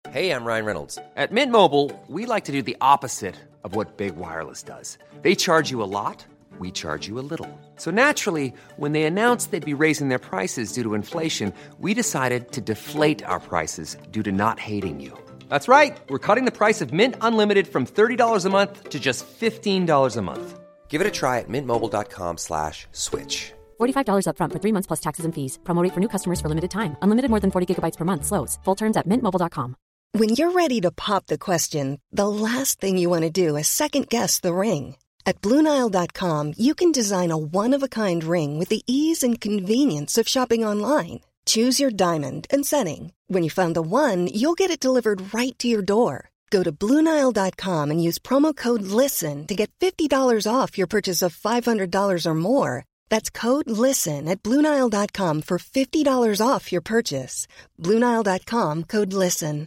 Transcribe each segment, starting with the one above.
Hey, I'm Ryan Reynolds. At Mint Mobile, we like to do the opposite of what Big Wireless does. They charge you a lot, we charge you a little. So naturally, when they announced they'd be raising their prices due to inflation, we decided to deflate our prices due to not hating you. That's right. We're cutting the price of Mint Unlimited from $30 a month to just $15 a month. Give it a try at mintmobile.com/switch. $45 up front for 3 months plus taxes and fees. Promo rate for new customers for limited time. Unlimited more than 40 gigabytes per month. Slows full terms at mintmobile.com. When you're ready to pop the question, the last thing you want to do is second-guess the ring. At BlueNile.com, you can design a one-of-a-kind ring with the ease and convenience of shopping online. Choose your diamond and setting. When you find the one, you'll get it delivered right to your door. Go to BlueNile.com and use promo code LISTEN to get $50 off your purchase of $500 or more. That's code LISTEN at BlueNile.com for $50 off your purchase. BlueNile.com, code LISTEN.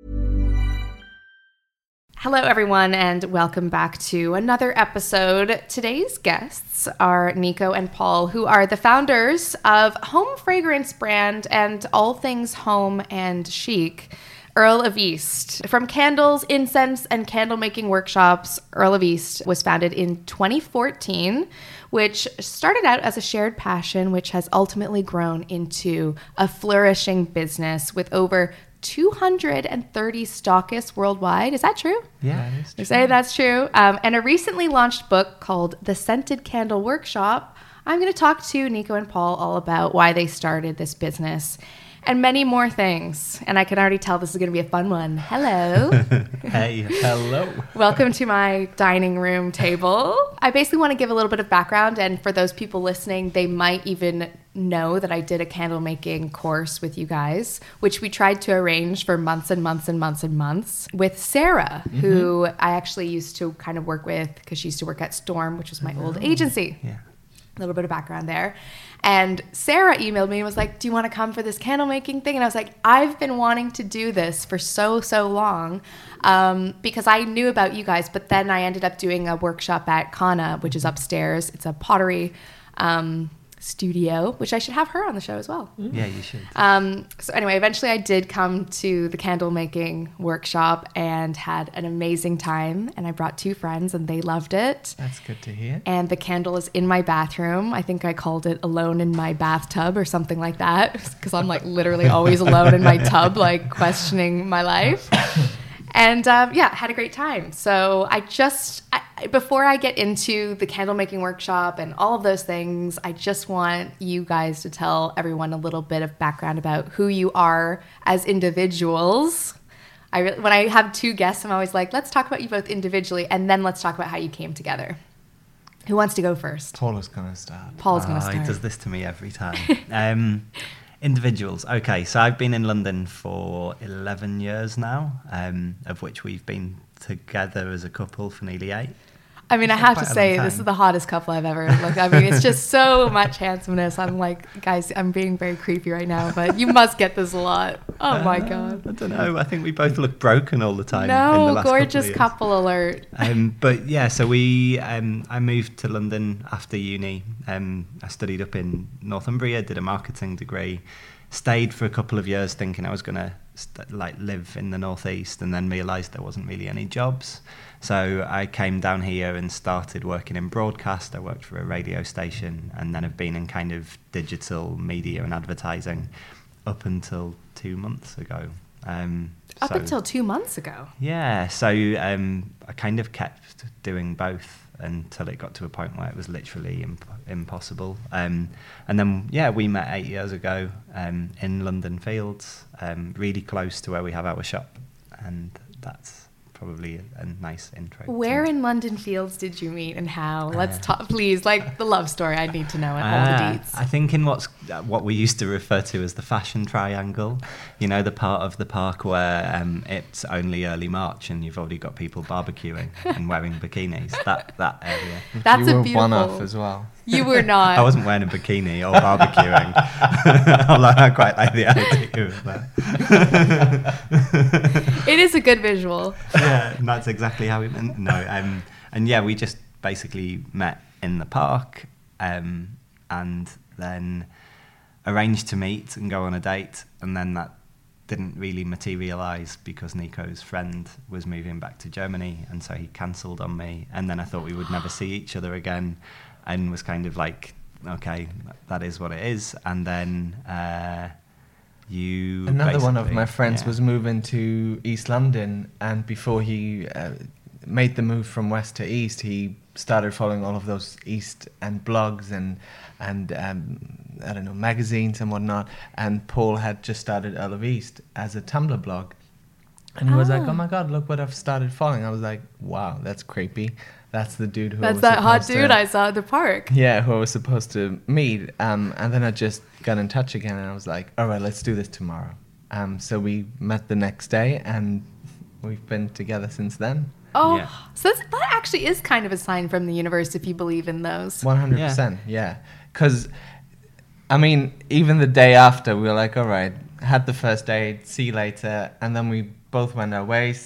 Hello, everyone, and welcome back to another episode. Today's guests are Nico and Paul, who are the founders of home fragrance brand and all things home and chic, Earl of East. From candles, incense, and candle making workshops, Earl of East was founded in 2014, which started out as a shared passion, which has ultimately grown into a flourishing business with over 230 stockists worldwide. Is that true? Yeah, that is true. They say that's true. And a recently launched book called The Scented Candle Workshop. I'm going to talk to Nico and Paul all about why they started this business and many more things. And I can already tell this is going to be a fun one. Hello. Hey, hello. Welcome to my dining room table. I basically want to give a little bit of background, and for those people listening, they might even know that I did a candle making course with you guys, which we tried to arrange for months and months and months and months with Sarah, who I actually used to kind of work with because she used to work at Storm, which was my old agency. Yeah. A little bit of background there. And Sarah emailed me and was like, do you want to come for this candle making thing? And I was like, I've been wanting to do this for so long because I knew about you guys, but then I ended up doing a workshop at Kana, which is upstairs. It's a pottery studio, which I should have her on the show as well. Yeah, you should. So anyway, eventually I did come to the candle making workshop and had an amazing time. And I brought 2 friends and they loved it. That's good to hear. And the candle is in my bathroom. I think I called it Alone in My Bathtub or something like that because I'm like literally always alone in my tub, like questioning my life. And had a great time. So before I get into the candle making workshop and all of those things, I just want you guys to tell everyone a little bit of background about who you are as individuals. When I have 2 guests, I'm always like, let's talk about you both individually, and then let's talk about how you came together. Who wants to go first? Paul is going to start. Paul's going to start. He does this to me every time. Individuals. Okay, so I've been in London for 11 years now, of which we've been together as a couple for nearly 8. I mean, I have to say, this is the hottest couple I've ever looked. I mean, it's just so much handsomeness. I'm like, guys, I'm being very creepy right now, but you must get this a lot. Oh my God. I don't know. I think we both look broken all the time. No, in the last gorgeous couple alert. But yeah, so I moved to London after uni. I studied up in Northumbria, did a marketing degree, stayed for a couple of years thinking I was going to live in the northeast, and then realised there wasn't really any jobs. So I came down here and started working in broadcast. I worked for a radio station and then have been in kind of digital media and advertising up until 2 months ago. Until 2 months ago? Yeah, so I kind of kept doing both until it got to a point where it was literally impossible. And then, we met 8 years ago in London Fields, really close to where we have our shop. And that's probably a nice intro. Where in London Fields did you meet and how? Let's talk, please. Like the love story. I need to know it. All the deets. I think in what we used to refer to as the fashion triangle. You know, the part of the park where it's only early March and you've already got people barbecuing and wearing bikinis. That area. That's you a were beautiful one off as well. You were not. I wasn't wearing a bikini or barbecuing. I quite like the idea of that. It is a good visual. Yeah, and that's exactly how we meant. No, and yeah, we just basically met in the park, and then arranged to meet and go on a date, and then that didn't really materialise because Nico's friend was moving back to Germany, and so he cancelled on me. And then I thought we would never see each other again, and was kind of like, okay, that is what it is. And then Another one of my friends was moving to East London, and before he made the move from west to east, he started following all of those East End blogs and I don't know, magazines and whatnot. And Paul had just started Earl of East as a Tumblr blog, and he was like, "Oh my God, look what I've started following." I was like, "Wow, that's creepy." That's the dude who That's that hot dude I saw at the park. Yeah, who I was supposed to meet. And then I just got in touch again, and I was like, all right, let's do this tomorrow. So we met the next day, and we've been together since then. Oh, yeah. So that actually is kind of a sign from the universe if you believe in those. 100%, yeah. Because, I mean, even the day after, we were like, all right, had the first date, see you later. And then we both went our ways.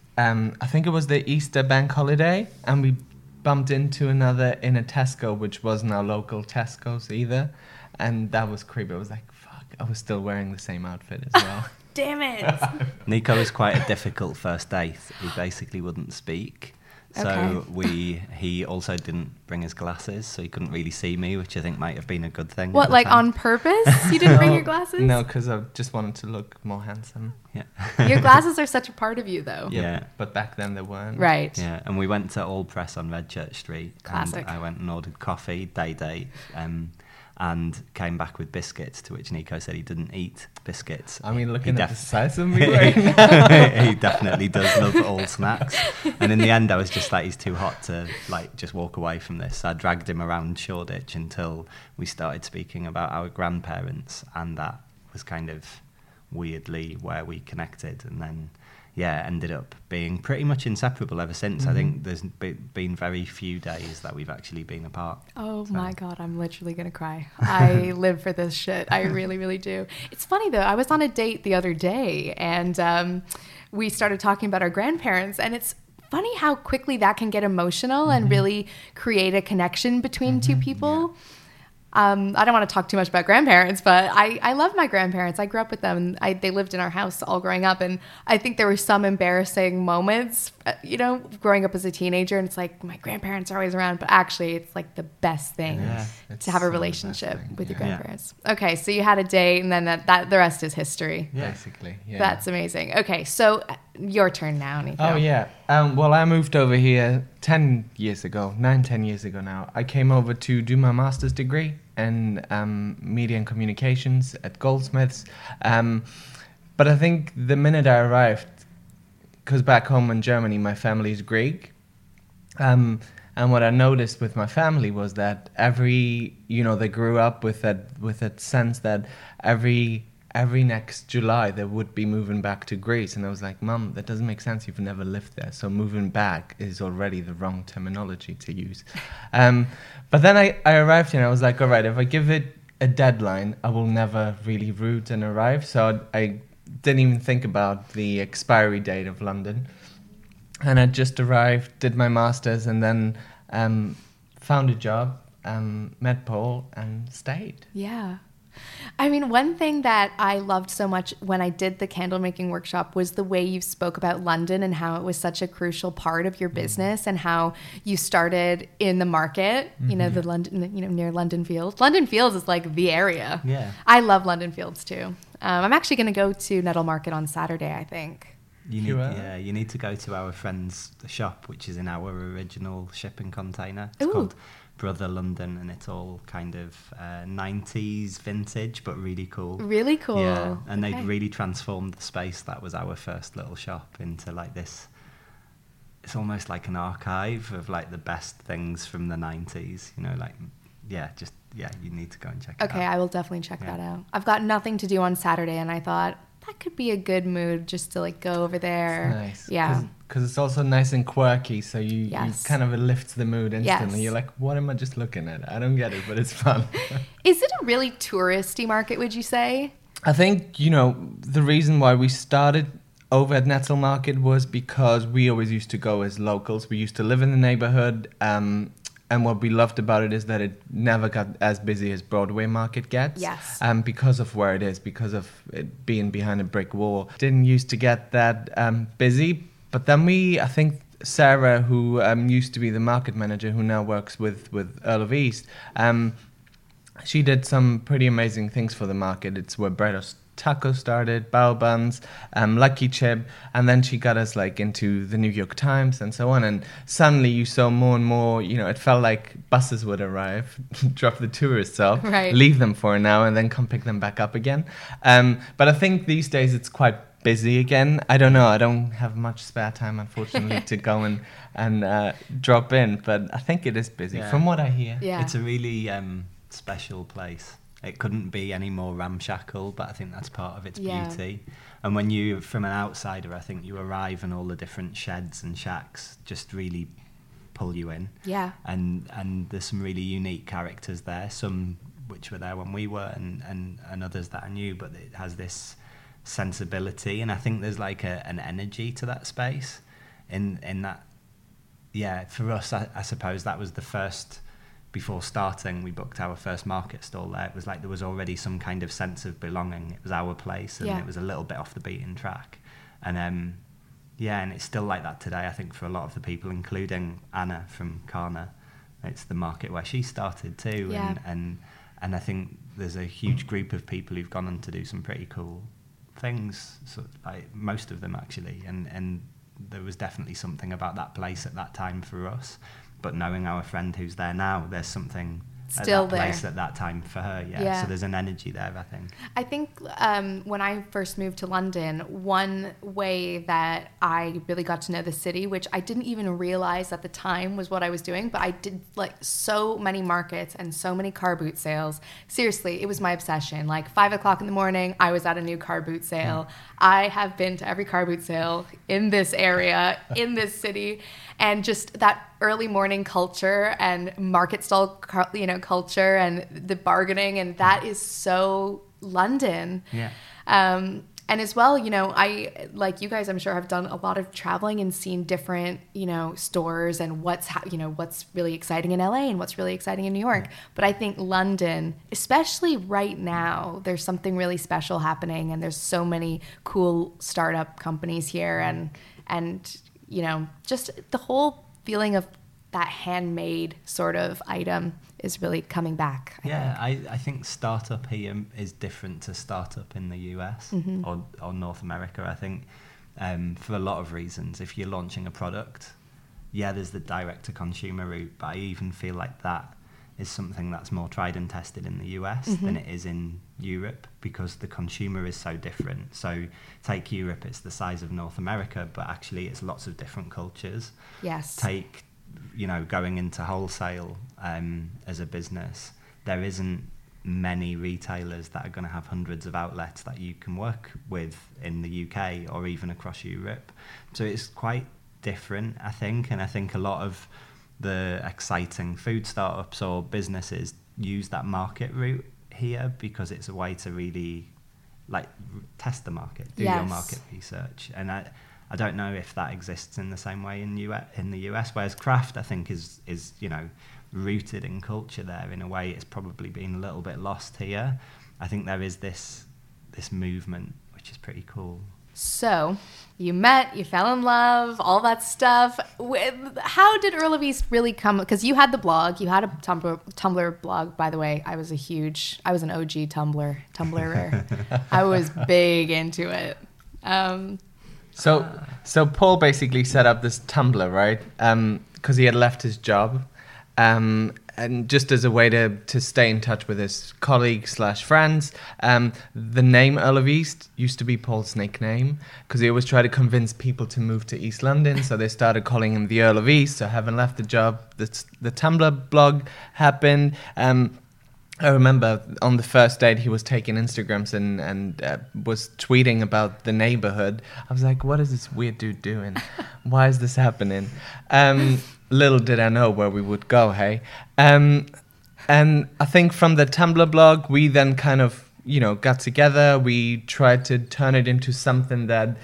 I think it was the Easter bank holiday, and we bumped into another in a Tesco, which wasn't our local Tesco's either, and that was creepy. I was like, fuck, I was still wearing the same outfit as well. Damn it. Nico was quite a difficult first date. He basically wouldn't speak. So he also didn't bring his glasses, so he couldn't really see me, which I think might have been a good thing. What, like on purpose? You didn't bring your glasses? No, because I just wanted to look more handsome. Yeah. Your glasses are such a part of you, though. Yeah. But back then they weren't. Right. Yeah, and we went to All Press on Redchurch Street. Classic. And I went and ordered coffee, day, and came back with biscuits, to which Nico said he didn't eat biscuits. I mean, looking at the size of me right he definitely does love all snacks. And in the end, I was just like, he's too hot to like just walk away from this. So I dragged him around Shoreditch until we started speaking about our grandparents, and that was kind of weirdly where we connected. And then ended up being pretty much inseparable ever since. Mm-hmm. I think there's been very few days that we've actually been apart. Oh my God, I'm literally going to cry. I live for this shit. I really, really do. It's funny though, I was on a date the other day, and we started talking about our grandparents, and it's funny how quickly that can get emotional and really create a connection between two people. Yeah. I don't want to talk too much about grandparents, but I love my grandparents. I grew up with them. They lived in our house all growing up. And I think there were some embarrassing moments, growing up as a teenager. And it's like, my grandparents are always around. But actually, it's like the best thing to have a relationship with your grandparents. Yeah. Okay, so you had a date, and then that the rest is history. Yeah. Basically, yeah. That's amazing. Okay, so your turn now, Nico. Oh, yeah. Well, I moved over here 10 years ago now. I came over to do my master's degree in media and communications at Goldsmiths. But I think the minute I arrived, because back home in Germany, my family is Greek. And what I noticed with my family was that they grew up with that sense that every next July they would be moving back to Greece. And I was like, Mum, that doesn't make sense. You've never lived there. So moving back is already the wrong terminology to use. But then I arrived here, and I was like, all right, if I give it a deadline, I will never really root and arrive. So I didn't even think about the expiry date of London. And I just arrived, did my master's, and then found a job, met Paul, and stayed. Yeah. I mean, one thing that I loved so much when I did the candle making workshop was the way you spoke about London and how it was such a crucial part of your business, and how you started in the market, the London, near London Fields. London Fields is like the area. Yeah. I love London Fields too. I'm actually going to go to Nettle Market on Saturday, I think. You need to go to our friend's shop, which is in our original shipping container. It's called Brother London, and it's all kind of 90s vintage, but really cool. Really cool. Yeah, and they'd really transformed the space that was our first little shop into like this. It's almost like an archive of like the best things from the 90s. You need to go and check it out. Okay, I will definitely check that out. I've got nothing to do on Saturday, and I thought that could be a good mood just to like go over there. It's nice. Yeah. Because it's also nice and quirky, so you kind of lifts the mood instantly. You're like, what am I just looking at? I don't get it, but it's fun. Is it a really touristy market, would you say? I think, the reason why we started over at Nettle Market was because we always used to go as locals. We used to live in the neighborhood, And what we loved about it is that it never got as busy as Broadway Market gets. Yes. Because of where it is, because of it being behind a brick wall. Didn't used to get that busy. But then I think Sarah, who used to be the market manager, who now works with Earl of East, she did some pretty amazing things for the market. It's where Bredos Taco started, Bao Buns, Lucky Chip, and then she got us like into the New York Times and so on. And suddenly you saw more and more, it felt like buses would arrive, drop the tourists off, right. leave them for an hour and then come pick them back up again. But I think these days it's quite busy again. I don't know. I don't have much spare time, unfortunately, to go and drop in. But I think it is busy, from what I hear. Yeah. It's a really special place. It couldn't be any more ramshackle, but I think that's part of its beauty. And when you, from an outsider, I think you arrive and all the different sheds and shacks just really pull you in. Yeah. And there's some really unique characters there, some which were there when we were and others that I knew, but it has this sensibility, and I think there's like an energy to that space in that. Yeah, for us, I suppose that was the first. Before starting, we booked our first market stall there. It was like there was already some kind of sense of belonging. It was our place, and it was a little bit off the beaten track. And and it's still like that today, I think, for a lot of the people, including Anna from Karna. It's the market where she started too. Yeah. And I think there's a huge group of people who've gone on to do some pretty cool things, sort of like most of them actually. And there was definitely something about that place at that time for us. But knowing our friend who's there now, there's something still at that there. place at that time for her. Yeah. So there's an energy there, I think. I think when I first moved to London, one way that I really got to know the city, which I didn't even realize at the time was what I was doing, but I did like so many markets and so many car boot sales. Seriously, it was my obsession. Like 5 o'clock in the morning, I was at a new car boot sale. I have been to every car boot sale in this area, in this city, and just that early morning culture and market stall, culture and the bargaining, and that is so London. Yeah. And as well, I, like you guys, I'm sure have done a lot of traveling and seen different, stores and what's really exciting in LA and what's really exciting in New York. But I think London, especially right now, there's something really special happening, and there's so many cool startup companies here, and just the whole feeling of that handmade sort of item is really coming back. I think startup here is different to startup in the US or North America. I think for a lot of reasons. If you're launching a product, there's the direct to consumer route, but I even feel like that is something that's more tried and tested in the US than it is in Europe, because the consumer is so different. So take Europe, it's the size of North America, but actually it's lots of different cultures. Yes. Take, going into wholesale as a business, there isn't many retailers that are going to have hundreds of outlets that you can work with in the UK or even across Europe. So it's quite different, I think, and I think a lot of the exciting food startups or businesses use that market route here because it's a way to really test the market, do your market research. And I don't know if that exists in the same way in the US, whereas craft, I think, is rooted in culture there in a way it's probably been a little bit lost here. I think there is this movement, which is pretty cool. So you met, you fell in love, all that stuff. How did Earl of East really come? Because you had the blog, you had a Tumblr blog. By the way, I was an OG Tumblr. I was big into it. So Paul basically set up this Tumblr, right? Because he had left his job. And just as a way to stay in touch with his colleagues / friends, the name Earl of East used to be Paul's nickname, because he always tried to convince people to move to East London, so they started calling him the Earl of East. So having left the job, the Tumblr blog happened. I remember on the first date he was taking Instagrams and was tweeting about the neighborhood. I was like, what is this weird dude doing? Why is this happening? Little did I know where we would go, hey? And I think from the Tumblr blog, we then kind of, got together. We tried to turn it into something that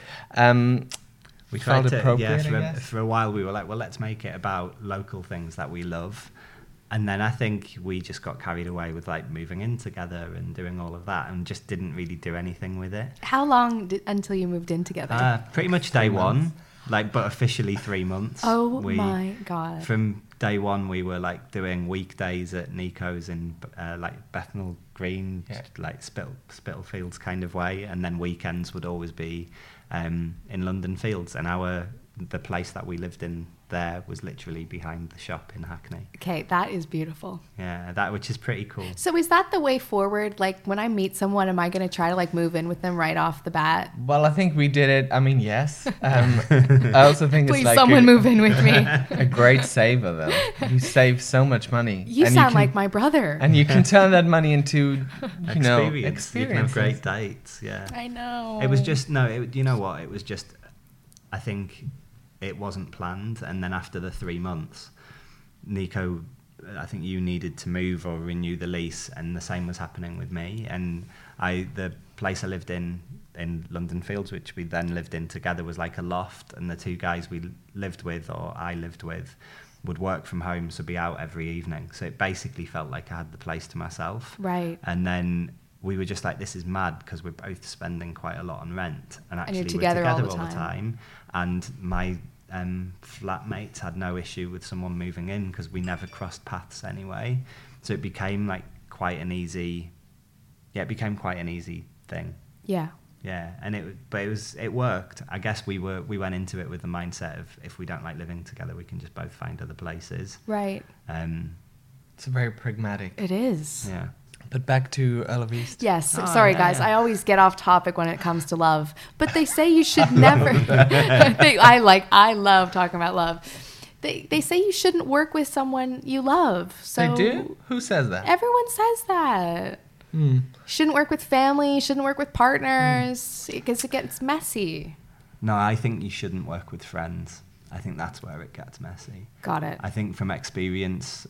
we felt appropriate, for a while we were like, well, let's make it about local things that we love. And then I think we just got carried away with like moving in together and doing all of that, and just didn't really do anything with it. How long until you moved in together? Pretty much day one, like, but officially 3 months. My God. From day one, we were like doing weekdays at Nico's in like Bethnal Green, like Spitalfields kind of way, and then weekends would always be in London Fields, and the place that we lived in there was literally behind the shop in Hackney. Okay, that is beautiful. Yeah, which is pretty cool. So is that the way forward? Like, when I meet someone, am I going to try to like move in with them right off the bat? Well, I think we did it. I mean, yes. I also think Please, it's like someone move in with me. a great saver, though. You save so much money. You and sound like my brother. And you can turn that money into, experience. You can have great dates. Yeah, I know. It was just you know what? It was just, I think it wasn't planned, and then after the 3 months, Nico, I think you needed to move or renew the lease, and the same was happening with me. And the place I lived in London Fields, which we then lived in together, was like a loft, and the two guys we lived with, or I lived with, would work from home, so be out every evening. So it basically felt like I had the place to myself. Right. And then we were just like, this is mad, because we're both spending quite a lot on rent, and actually you're we're together together all the time. And my flatmates had no issue with someone moving in, because we never crossed paths anyway. So it became like quite an easy thing. Yeah. Yeah, and it worked. I guess we went into it with the mindset of, if we don't like living together, we can just both find other places. Right. It's very pragmatic. It is. Yeah. But back to Earl of East. Yes. Sorry, guys. I always get off topic when it comes to love. But they say you should never. I love talking about love. They say you shouldn't work with someone you love. So They do? Who says that? Everyone says that. Shouldn't work with family. Shouldn't work with partners because it gets messy. No, I think you shouldn't work with friends. I think that's where it gets messy. Got it. I think from experience,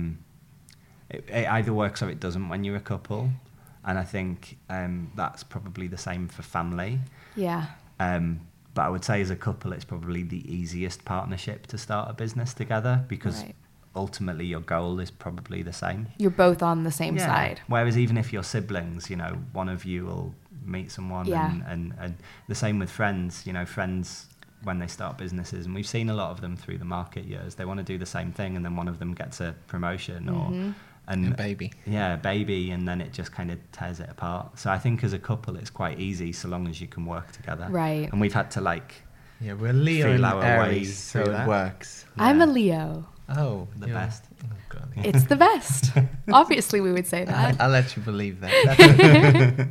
it either works or it doesn't when you're a couple, and I think that's probably the same for family. Yeah. But I would say as a couple, it's probably the easiest partnership to start a business together, because ultimately your goal is probably the same. You're both on the same side. Whereas even if you're siblings, one of you will meet someone, and the same with friends. Friends, when they start businesses, and we've seen a lot of them through the market years, they want to do the same thing, and then one of them gets a promotion or a baby. Yeah, a baby, and then it just kind of tears it apart. So I think as a couple, it's quite easy so long as you can work together. Right. And we've had to we're Leo feel and our Aries, ways so through it that. works. Yeah. I'm a Leo. Oh, The best. Oh, God. It's the best. Obviously, we would say that. I'll let you believe that.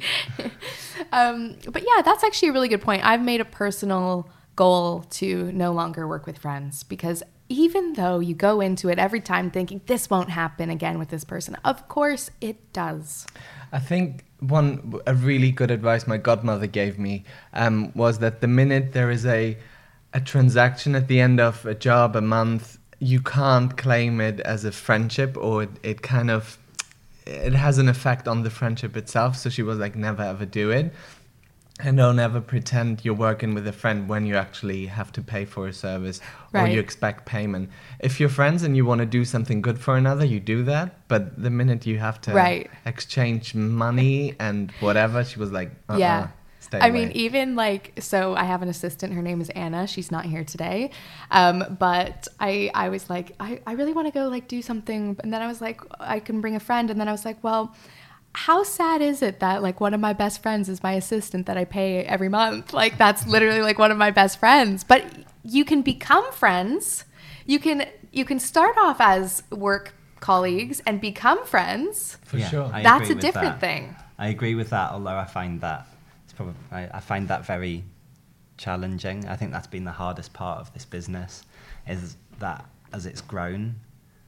But yeah, that's actually a really good point. I've made a personal goal to no longer work with friends, because even though you go into it every time thinking this won't happen again with this person, of course it does. I think a really good advice my godmother gave me was that the minute there is a transaction at the end of a job, a month, you can't claim it as a friendship, or it has an effect on the friendship itself. So she was like, never ever do it. And don't ever pretend you're working with a friend when you actually have to pay for a service or you expect payment. If you're friends and you want to do something good for another, you do that. But the minute you have to exchange money and whatever, she was like, stay away. I mean, even so I have an assistant, her name is Anna. She's not here today. But I was like, I really want to go do something. And then I was like, I can bring a friend. And then I was like, well, how sad is it that one of my best friends is my assistant that I pay every month? That's literally one of my best friends. But you can become friends. You can start off as work colleagues and become friends. For sure. That's a different thing. I agree with that, although I find that I find that very challenging. I think that's been the hardest part of this business, is that as it's grown,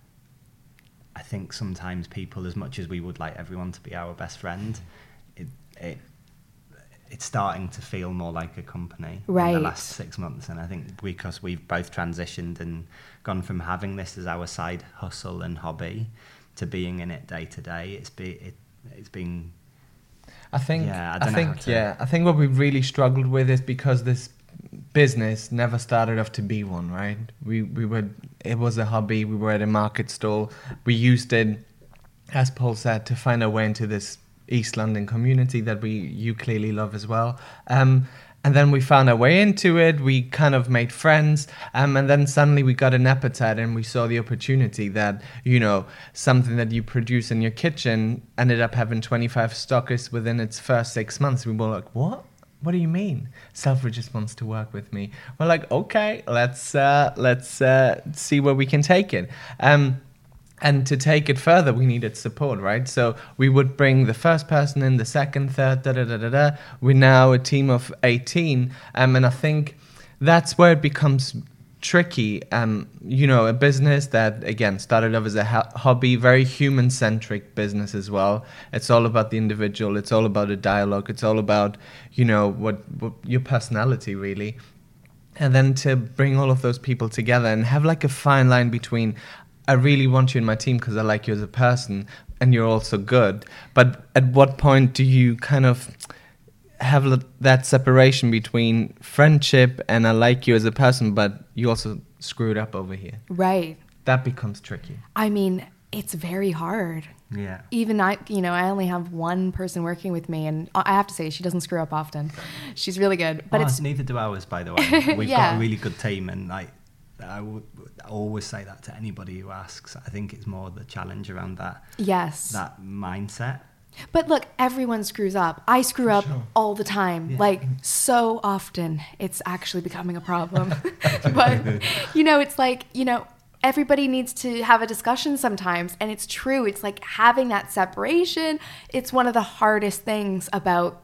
I think sometimes people, as much as we would like everyone to be our best friend, it's starting to feel more like a company in the last 6 months. And I think because we've both transitioned and gone from having this as our side hustle and hobby to being in it day to day, it's been. I think what we've really struggled with is because this business never started off to be one, right? It was a hobby. We were at a market stall. We used it, as Paul said, to find our way into this East London community that you clearly love as well. And then we found our way into it. We kind of made friends. And then suddenly we got an appetite and we saw the opportunity that, something that you produce in your kitchen ended up having 25 stockists within its first 6 months. We were like, what? What do you mean? Selfridge just wants to work with me. We're like, okay, let's see where we can take it. And to take it further, we needed support, right? So we would bring the first person in, the second, third, da-da-da-da-da. We're now a team of 18. And I think that's where it becomes tricky. A business that, again, started off as a hobby, very human-centric business as well. It's all about the individual. It's all about a dialogue. It's all about, what your personality, really. And then to bring all of those people together and have like a fine line between, I really want you in my team because I like you as a person and you're also good. But at what point do you kind of have that separation between friendship and I like you as a person, but you also screwed up over here? Right. That becomes tricky. I mean, it's very hard. Yeah. Even I only have one person working with me, and I have to say she doesn't screw up often. She's really good. But neither do ours, by the way. We've got a really good team, and I would always say that to anybody who asks. I think it's more the challenge around that. Yes. That mindset. But look, everyone screws up. I screw up all the time. Yeah. So often it's actually becoming a problem. But, it's like, everybody needs to have a discussion sometimes. And it's true. It's like having that separation. It's one of the hardest things about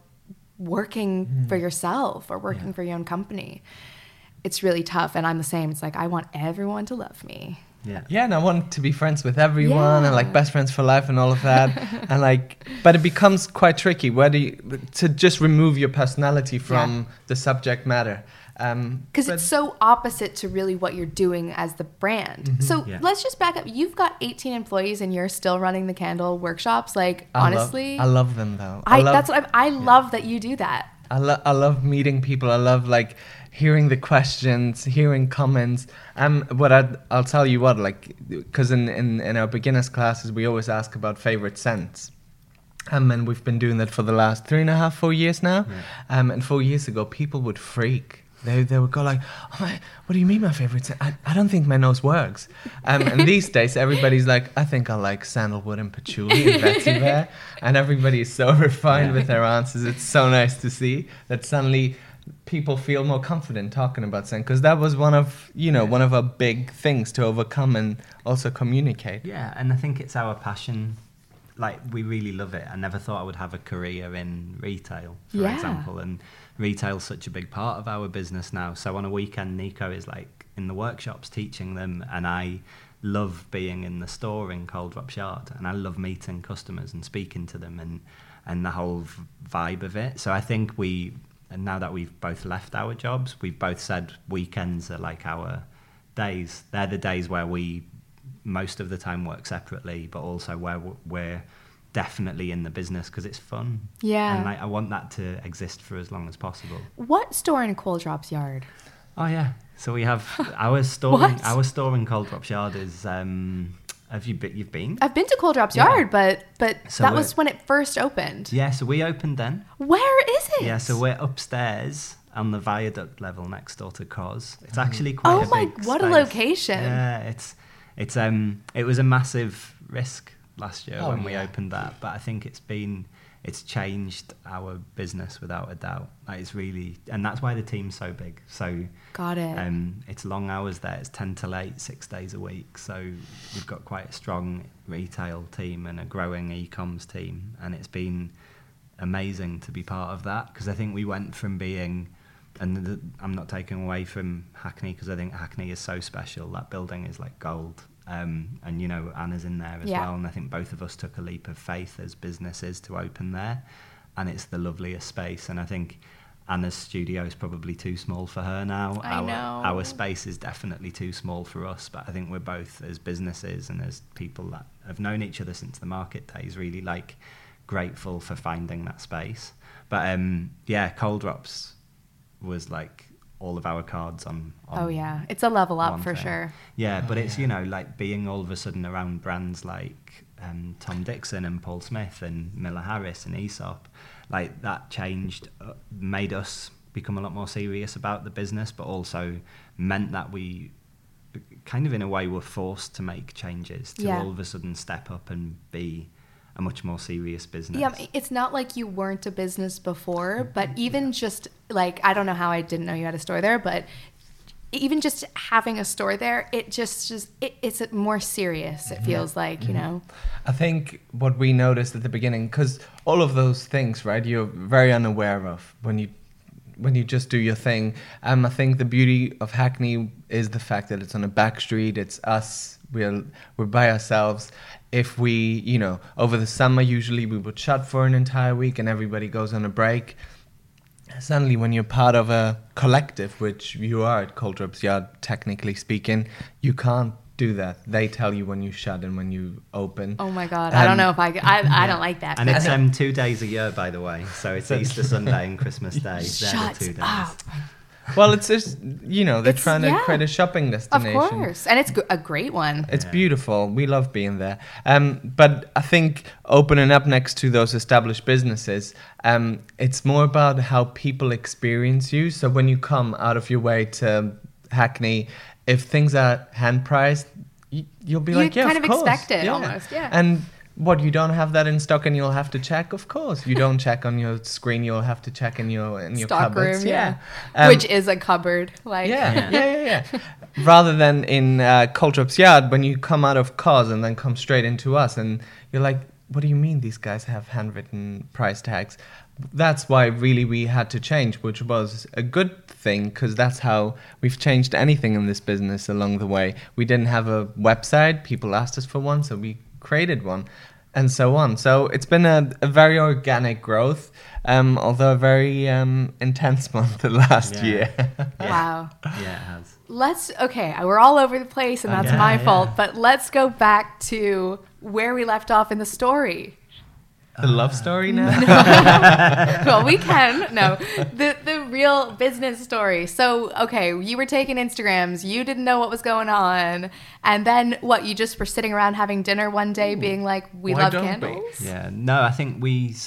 working for yourself or working for your own company. It's really tough, and I'm the same. It's like I want everyone to love me. Yeah, and I want to be friends with everyone and best friends for life and all of that. And but it becomes quite tricky to just remove your personality from the subject matter. Because it's so opposite to really what you're doing as the brand. Mm-hmm. So let's just back up. You've got 18 employees and you're still running the candle workshops. Honestly, I love them though. I love that you do that. I love meeting people. I love hearing the questions, hearing comments. But I'll tell you what, because in our beginners classes, we always ask about favorite scents. And we've been doing that for the last 3.5, 4 years now. Yeah. And 4 years ago, people would freak. They would go like, oh what do you mean my favorite scent? I don't think my nose works. And these days, everybody's like, I think I like sandalwood and patchouli and vetiver. And everybody is so refined with their answers. It's so nice to see that suddenly people feel more confident talking about scent, because that was one of our big things to overcome and also communicate. Yeah, and I think it's our passion. We really love it. I never thought I would have a career in retail, for example, and retail's such a big part of our business now. So on a weekend, Nico is in the workshops teaching them, and I love being in the store in Cold Drops Yard, and I love meeting customers and speaking to them and the whole vibe of it. So I think and now that we've both left our jobs, we've both said weekends are like our days. They're the days where we most of the time work separately, but also where we're definitely in the business because it's fun. Yeah. And I want that to exist for as long as possible. What store in Cold Drops Yard? Oh yeah. So we have our store. Our store in Cold Drops Yard is. You've been? I've been to Cold Drops Yard, but so that was when it first opened. Yeah. So we opened then. Where is it? Yeah. So we're upstairs on the viaduct level next door to Cos. It's actually quite a big space. What a location. Yeah. It was a massive risk last year when we opened that, but I think it's changed our business without a doubt. It's really, and that's why the team's so big. So got it. It's long hours there. It's 10 till 8, 6 days a week. So we've got quite a strong retail team and a growing e-coms team, and it's been amazing to be part of that, because I think we went from being, and I'm not taking away from Hackney, because I think Hackney is so special. That building is like gold. And Anna's in there as well, and I think both of us took a leap of faith as businesses to open there, and it's the loveliest space. And I think Anna's studio is probably too small for her now. Our space is definitely too small for us, but I think we're both, as businesses and as people that have known each other since the market days, really grateful for finding that space. But Cold Drops was all of our cards on Oh yeah, it's a level up one for thing. sure. Yeah, but it's, you know, like being all of a sudden around brands like Tom Dixon and Paul Smith and Miller Harris and Aesop, like that changed, made us become a lot more serious about the business, but also meant that we kind of in a way were forced to make changes to all of a sudden step up and be a much more serious business. Yeah, it's not like you weren't a business before, but even just like, I don't know how I didn't know you had a store there, but even just having a store there, it's more serious. It feels like, you know. I think what we noticed at the beginning, because all of those things, right, you're very unaware of when you just do your thing. I think the beauty of Hackney is the fact that it's on a back street. It's us. We're by ourselves. If we, you know, over the summer, usually we would shut for an entire week and everybody goes on a break. Suddenly, when you're part of a collective, which you are at Coldrop's Yard, technically speaking, you can't do that. They tell you when you shut and when you open. Oh my God, I don't know if I don't like that. And it's 2 days a year, by the way. So it's Easter Sunday and Christmas Day. They're the 2 days. Up. Well, it's just, you know, they're trying to create a shopping destination. Of course. And it's a great one. It's beautiful. We love being there. But I think opening up next to those established businesses, it's more about how people experience you. So when you come out of your way to Hackney, if things are hand priced, you'll be like, yeah, kind of of course. expect it almost, yeah. And what, you don't have that in stock and you'll have to check? Of course. You don't check on your screen, you'll have to check in your stock cupboards. room, yeah. Which is a cupboard. Like. Yeah. Rather than in Coldrop's Yard, when you come out of COS and then come straight into us and you're like, what do you mean these guys have handwritten price tags? That's why really we had to change, which was a good thing, because that's how we've changed anything in this business along the way. We didn't have a website. People asked us for one, so we created one, and so on. So it's been a very organic growth, although a very intense month the last year. Wow. Yeah, it has. We're all over the place, and that's my fault, but let's go back to where we left off in the story. The love story now? Well, we can. No, the real business story. So, okay, you were taking Instagrams. You didn't know what was going on. And then what? You just were sitting around having dinner one day being like, we love candles? Yeah. No, I think we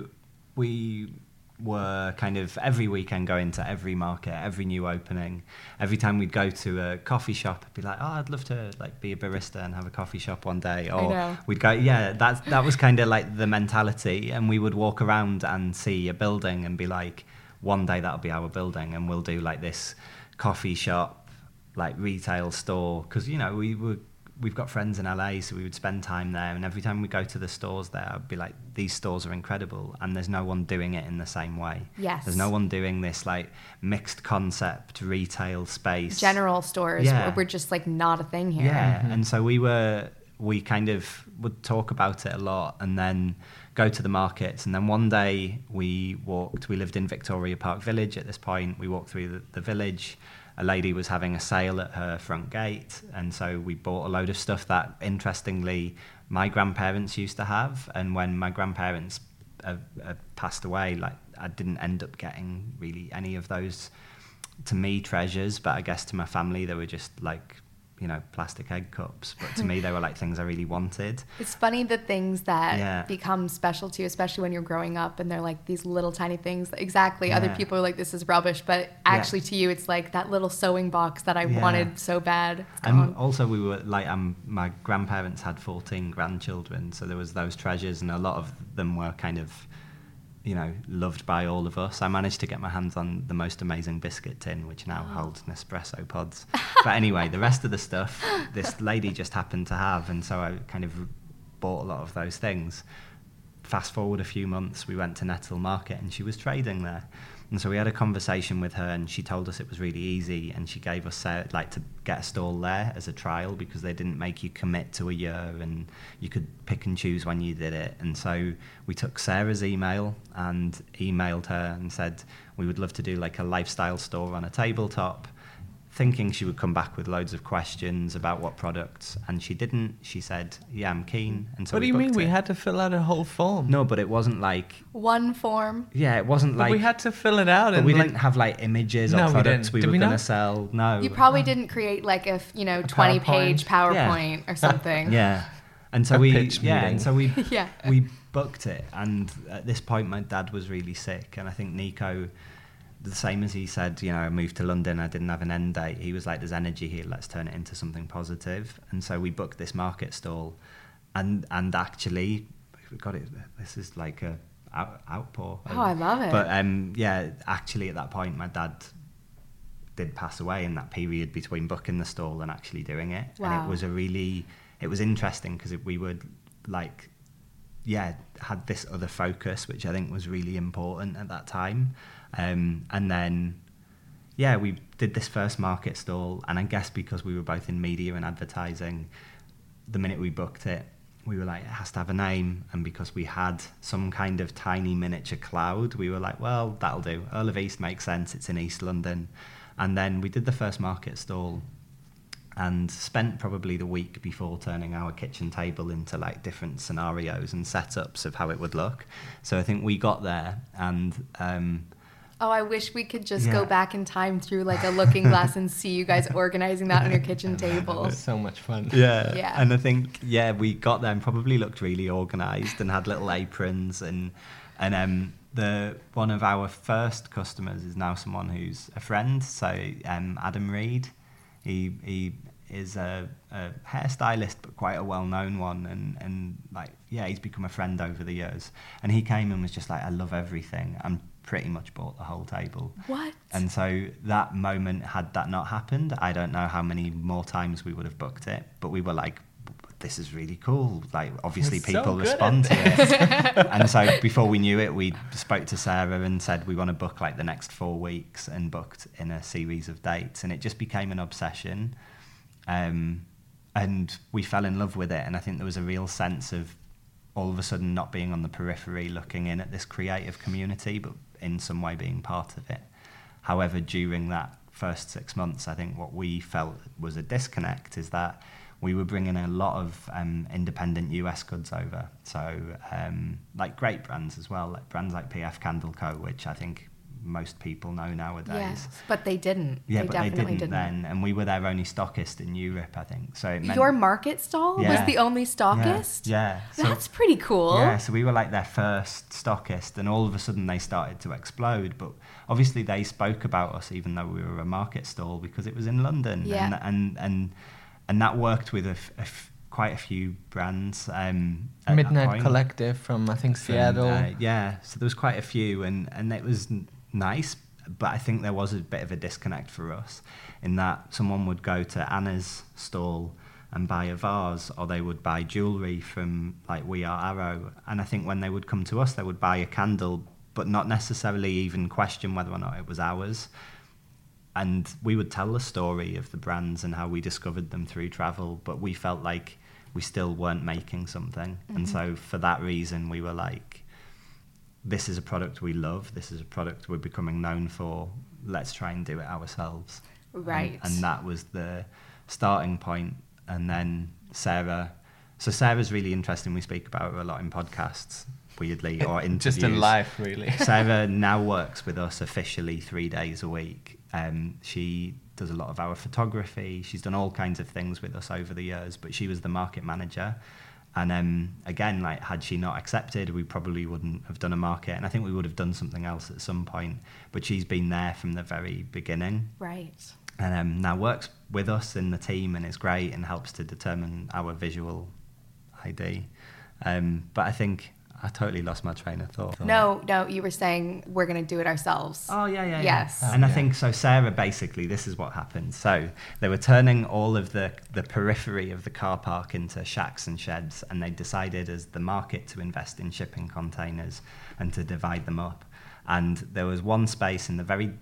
were kind of every weekend going to every market, every new opening. Every time we'd go to a coffee shop, I'd be like, oh, I'd love to like be a barista and have a coffee shop one day. Or we'd go, that was kind of like the mentality. And we would walk around and see a building and be like, one day that'll be our building and we'll do like this coffee shop, like retail store. Because, you know, we've got friends in LA, so we would spend time there, and every time we go to the stores there, I'd be like, these stores are incredible, and there's no one doing it in the same way. Yes. There's no one doing this like mixed concept retail space. General stores were just like not a thing here. Yeah, and so we kind of would talk about it a lot, and then go to the markets. And then one day we lived in Victoria Park Village at this point. We walked through the village. A lady was having a sale at her front gate, and so we bought a load of stuff that, interestingly, my grandparents used to have. And when my grandparents passed away, like, I didn't end up getting really any of those, to me, treasures, but I guess to my family they were just like, you know, plastic egg cups, but to me they were like things I really wanted. It's funny the things that become special to you, especially when you're growing up, and they're like these little tiny things. Exactly. Other people are like, this is rubbish, but actually to you it's like that little sewing box that I wanted so bad. And also we were like, my grandparents had 14 grandchildren, so there was those treasures, and a lot of them were kind of, you know, loved by all of us. I managed to get my hands on the most amazing biscuit tin, which now holds Nespresso pods. But anyway, the rest of the stuff, this lady just happened to have, and so I kind of bought a lot of those things. Fast forward a few months, we went to Nettle Market, and she was trading there. And so we had a conversation with her, and she told us it was really easy, and she gave us like to get a stall there as a trial, because they didn't make you commit to a year, and you could pick and choose when you did it. And so we took Sarah's email and emailed her and said, we would love to do like a lifestyle store on a tabletop. thinking she would come back with loads of questions about what products, and she didn't. She said, yeah, I'm keen. And so What do you mean? booked We it. had to fill out a whole form. No, but it wasn't like, One form. yeah, it wasn't But like, we had to fill it out. but and we like, didn't have like images No, or we products didn't. we Did were we going to not? sell. No. You probably didn't create like a 20-page PowerPoint or something. Yeah. And so A we, pitch yeah, meeting. and so we, Yeah. we booked it. And at this point, my dad was really sick. And I think Nico, the same as he said, you know, I moved to London, I didn't have an end date. He was like, there's energy here, let's turn it into something positive. And so we booked this market stall. And actually, we got it, this is like a outpour. Oh, I love it. But yeah, actually at that point, my dad did pass away in that period between booking the stall and actually doing it. Wow. And it was interesting because we would like, yeah, had this other focus, which I think was really important at that time. And then, yeah, we did this first market stall, and I guess because we were both in media and advertising, the minute we booked it, we were like, it has to have a name. And because we had some kind of tiny miniature cloud, we were like, well, that'll do. Earl of East makes sense. It's in East London. And then we did the first market stall and spent probably the week before turning our kitchen table into like different scenarios and setups of how it would look. So I think we got there and... Oh, I wish we could just Yeah. go back in time through like a looking glass and see you guys organizing that on your kitchen table. It was so much fun. Yeah. Yeah. And I think, yeah, we got there and probably looked really organised and had little aprons and one of our first customers is now someone who's a friend. So Adam Reed, he is a hairstylist, but quite a well-known one. And like, yeah, he's become a friend over the years. And he came and was just like, I love everything. I'm pretty much bought the whole table. What? And so that moment, had that not happened, I don't know how many more times we would have booked it, but we were like, this is really cool. Like, obviously We're so people good at respond to it. And so before we knew it, we spoke to Sarah and said, we want to book like the next 4 weeks, and booked in a series of dates. And it just became an obsession. And we fell in love with it. And I think there was a real sense of all of a sudden not being on the periphery, looking in at this creative community, but in some way being part of it. However, during that first 6 months, I think what we felt was a disconnect is that we were bringing a lot of independent US goods over. So like great brands as well, like brands like PF Candle Co., which I think most people know nowadays. Yes, but they didn't. Yeah, they but definitely they didn't then. And we were their only stockist in Europe, I think. So it meant, Your market stall Yeah. was the only stockist? Yeah. So, That's pretty cool. yeah, so we were like their first stockist, and all of a sudden they started to explode. But obviously they spoke about us even though we were a market stall because it was in London. Yeah. And that worked with quite a few brands. At that Midnight point. Collective from, I think, Seattle. Yeah, so there was quite a few, and it was nice, but I think there was a bit of a disconnect for us in that someone would go to Anna's stall and buy a vase, or they would buy jewellery from like We Are Arrow, and I think when they would come to us, they would buy a candle, but not necessarily even question whether or not it was ours. And we would tell the story of the brands and how we discovered them through travel, but we felt like we still weren't making something. Mm-hmm. And so for that reason, we were like, this is a product we love. This is a product we're becoming known for. Let's try and do it ourselves. Right. And that was the starting point. And then Sarah. So Sarah's really interesting. We speak about her a lot in podcasts, weirdly, or interviews. Just in life, really. Sarah now works with us officially 3 days a week. She does a lot of our photography. She's done all kinds of things with us over the years, but she was the market manager. And again, like, had she not accepted, we probably wouldn't have done a market. And I think we would have done something else at some point. But she's been there from the very beginning. Right. And now works with us in the team and is great and helps to determine our visual ID. But I think I totally lost my train of thought. No, you were saying we're going to do it ourselves. Oh, yeah. Yes. And I think, so Sarah, basically, this is what happened. So they were turning all of the periphery of the car park into shacks and sheds, and they decided as the market to invest in shipping containers and to divide them up. And there was one space in the very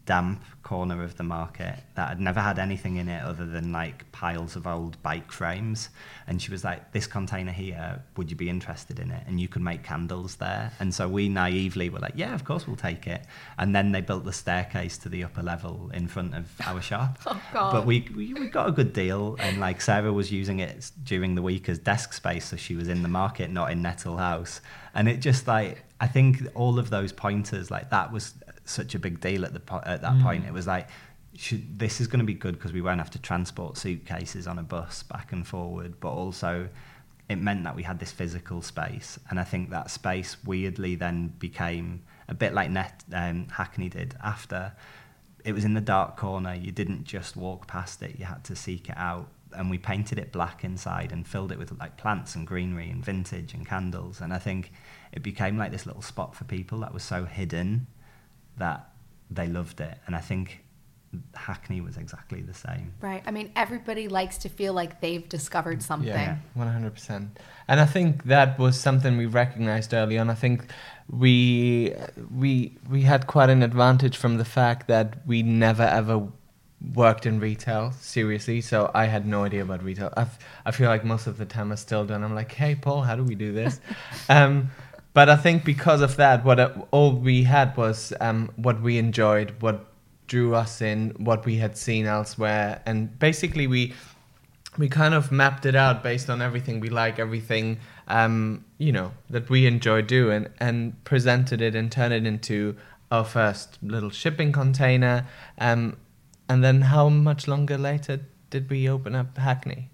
damp corner of the market that had never had anything in it other than like piles of old bike frames. And she was like, this container here, would you be interested in it? And you could make candles there. And so we naively were like, yeah, of course we'll take it. And then they built the staircase to the upper level in front of our shop. Oh, God. But we got a good deal. And like Sarah was using it during the week as desk space. So she was in the market, not in Nettle House. And it just like, I think all of those pointers, like that was such a big deal at that point. It was like, this is going to be good because we won't have to transport suitcases on a bus back and forward, but also it meant that we had this physical space. And I think that space weirdly then became a bit like Hackney did after. It was in the dark corner. You didn't just walk past it, you had to seek it out. And we painted it black inside and filled it with like plants and greenery and vintage and candles. And I think it became like this little spot for people that was so hidden that they loved it. And I think Hackney was exactly the same. Right. I mean, everybody likes to feel like they've discovered something. Yeah, 100%. And I think that was something we recognized early on. I think we had quite an advantage from the fact that we never ever worked in retail seriously, so I had no idea about retail. I feel like most of the time I still don't. I'm like, hey Paul, how do we do this? But I think because of that, all we had was what we enjoyed, what drew us in, what we had seen elsewhere, and basically we kind of mapped it out based on everything we like, everything that we enjoy doing, and presented it and turned it into our first little shipping container. And then how much longer later did we open up Hackney?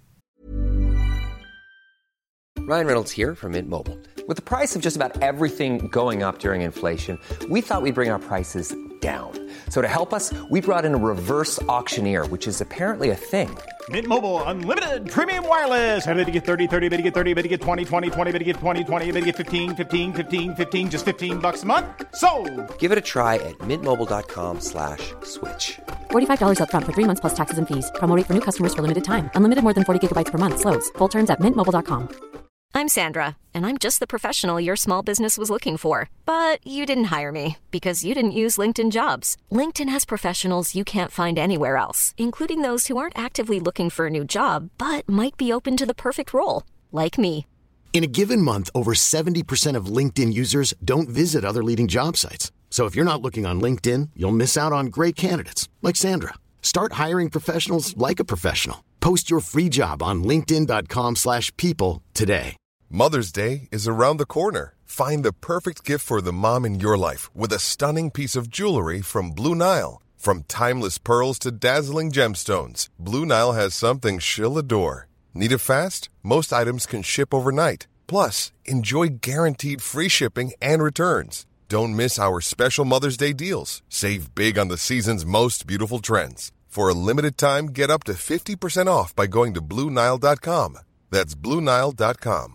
Ryan Reynolds here from Mint Mobile. With the price of just about everything going up during inflation, we thought we'd bring our prices down. So to help us, we brought in a reverse auctioneer, which is apparently a thing. Mint Mobile Unlimited Premium Wireless. How to get 30, 30, bit to get 30, bit to get 20, 20, 20, bit to get 20, 20, bit to get 15, 15, 15, 15, just $15 a month? Sold! Give it a try at mintmobile.com/switch. $45 up front for 3 months plus taxes and fees. Promo rate for new customers for limited time. Unlimited more than 40 gigabytes per month. Slows full terms at mintmobile.com. I'm Sandra, and I'm just the professional your small business was looking for. But you didn't hire me because you didn't use LinkedIn Jobs. LinkedIn has professionals you can't find anywhere else, including those who aren't actively looking for a new job, but might be open to the perfect role, like me. In a given month, over 70% of LinkedIn users don't visit other leading job sites. So if you're not looking on LinkedIn, you'll miss out on great candidates like Sandra. Start hiring professionals like a professional. Post your free job on linkedin.com/people today. Mother's Day is around the corner. Find the perfect gift for the mom in your life with a stunning piece of jewelry from Blue Nile. From timeless pearls to dazzling gemstones, Blue Nile has something she'll adore. Need it fast? Most items can ship overnight. Plus, enjoy guaranteed free shipping and returns. Don't miss our special Mother's Day deals. Save big on the season's most beautiful trends. For a limited time, get up to 50% off by going to BlueNile.com. That's BlueNile.com.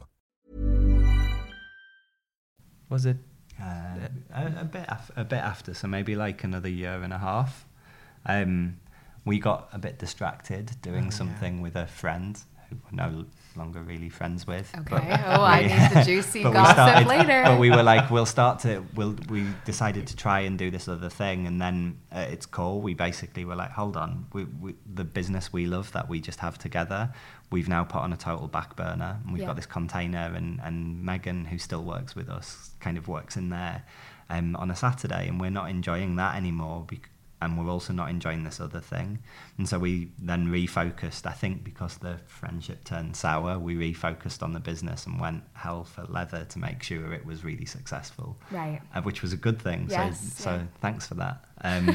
Was it? A bit after, so maybe like another year and a half. We got a bit distracted doing something with a friend who we're no longer really friends with. Okay. I need the juicy gossip later. But we were like, we decided to try and do this other thing, and then at its core, we basically were like, hold on, the business we love that we just have together, we've now put on a total back burner, and we've got this container, and Megan, who still works with us, kind of works in there on a Saturday, and we're not enjoying that anymore, and we're also not enjoying this other thing. And so we then refocused. I think because the friendship turned sour, we refocused on the business and went hell for leather to make sure it was really successful. Right. Which was a good thing. Yes, so thanks for that.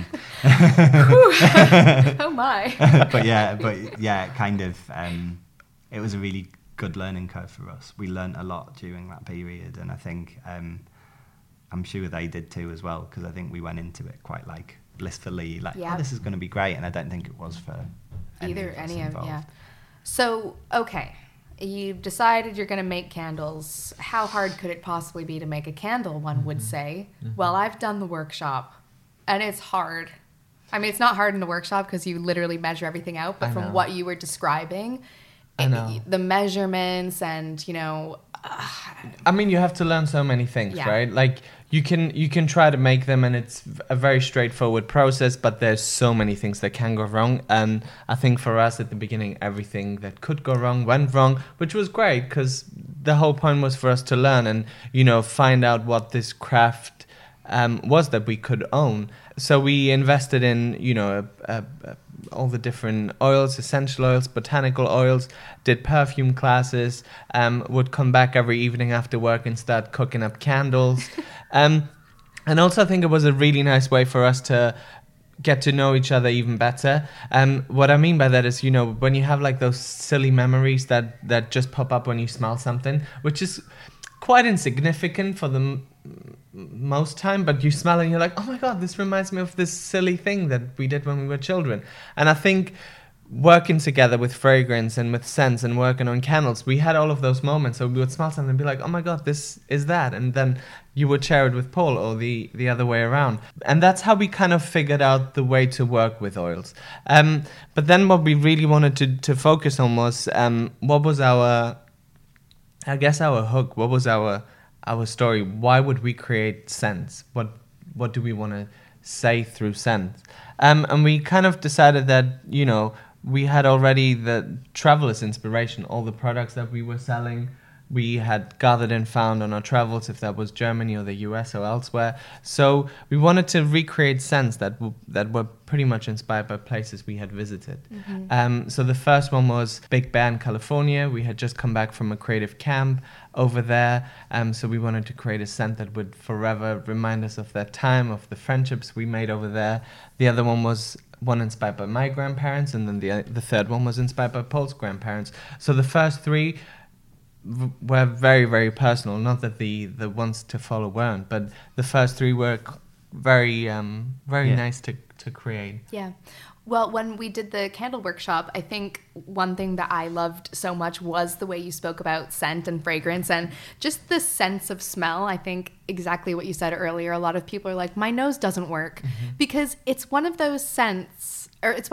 Oh my. but kind of, it was a really good learning curve for us. We learned a lot during that period, and I think I'm sure they did too as well, because I think we went into it quite like blissfully, like, oh, this is going to be great, and I don't think it was for any of us. So, okay, you decided you're going to make candles. How hard could it possibly be to make a candle, one would say? Well, I've done the workshop, and it's hard. I mean, it's not hard in the workshop because you literally measure everything out, but from what you were describing, the measurements and, I mean, you have to learn so many things, right? Like, you can try to make them, and it's a very straightforward process, but there's so many things that can go wrong. And I think for us at the beginning, everything that could go wrong went wrong, which was great because the whole point was for us to learn and, you know, find out what this craft was that we could own. So we invested in, you know, all the different oils, essential oils, botanical oils, did perfume classes, would come back every evening after work and start cooking up candles. And also I think it was a really nice way for us to get to know each other even better. What I mean by that is, you know, when you have like those silly memories that just pop up when you smell something, which is quite insignificant for the most time, but you smell it and you're like, oh my God, this reminds me of this silly thing that we did when we were children. And I think working together with fragrance and with scents and working on candles, we had all of those moments. So we would smell something and be like, oh my God, this is that. And then you would share it with Paul or the other way around. And that's how we kind of figured out the way to work with oils. But then what we really wanted to focus on was what was our hook? What was our story? Why would we create scents? What do we want to say through scents? And we kind of decided that, you know, we had already the traveler's inspiration. All the products that we were selling, we had gathered and found on our travels, if that was Germany or the US or elsewhere. So we wanted to recreate scents that were pretty much inspired by places we had visited. Mm-hmm. So the first one was Big Bear in California. We had just come back from a creative camp over there. So we wanted to create a scent that would forever remind us of that time, of the friendships we made over there. The other one was one inspired by my grandparents, and then the third one was inspired by Paul's grandparents. So the first three were very, very personal. Not that the ones to follow weren't, but the first three were very nice to create. Yeah. Well, when we did the candle workshop, I think one thing that I loved so much was the way you spoke about scent and fragrance and just the sense of smell. I think exactly what you said earlier. A lot of people are like, my nose doesn't work, because it's one of those senses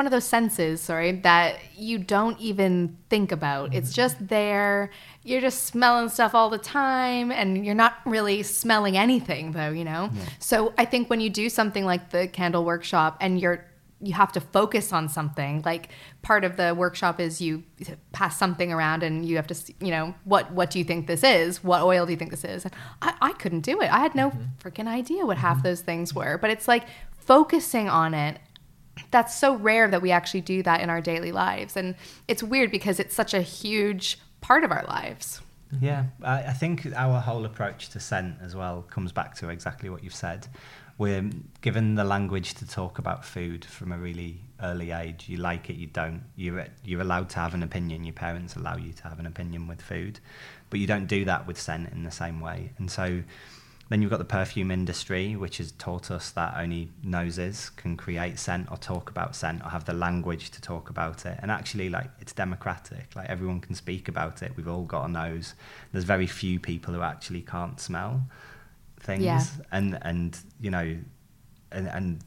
that you don't even think about. It's just there. You're just smelling stuff all the time, and you're not really smelling anything, though, you know? Yeah. So I think when you do something like the candle workshop and you have to focus on something, like part of the workshop is you pass something around and you have to, you know, what do you think this is? What oil do you think this is? And I couldn't do it. I had no freaking idea what half those things were, but it's like focusing on it. That's so rare that we actually do that in our daily lives. And it's weird because it's such a huge part of our lives. Yeah, I think our whole approach to scent as well comes back to exactly what you've said. We're given the language to talk about food from a really early age. You like it, you don't. You're allowed to have an opinion. Your parents allow you to have an opinion with food, but you don't do that with scent in the same way. And so then you've got the perfume industry, which has taught us that only noses can create scent or talk about scent or have the language to talk about it. And actually, like, it's democratic. Like, everyone can speak about it. We've all got a nose. There's very few people who actually can't smell things. Yeah. And you know, and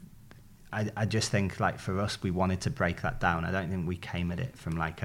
I just think, like, for us, we wanted to break that down. I don't think we came at it from like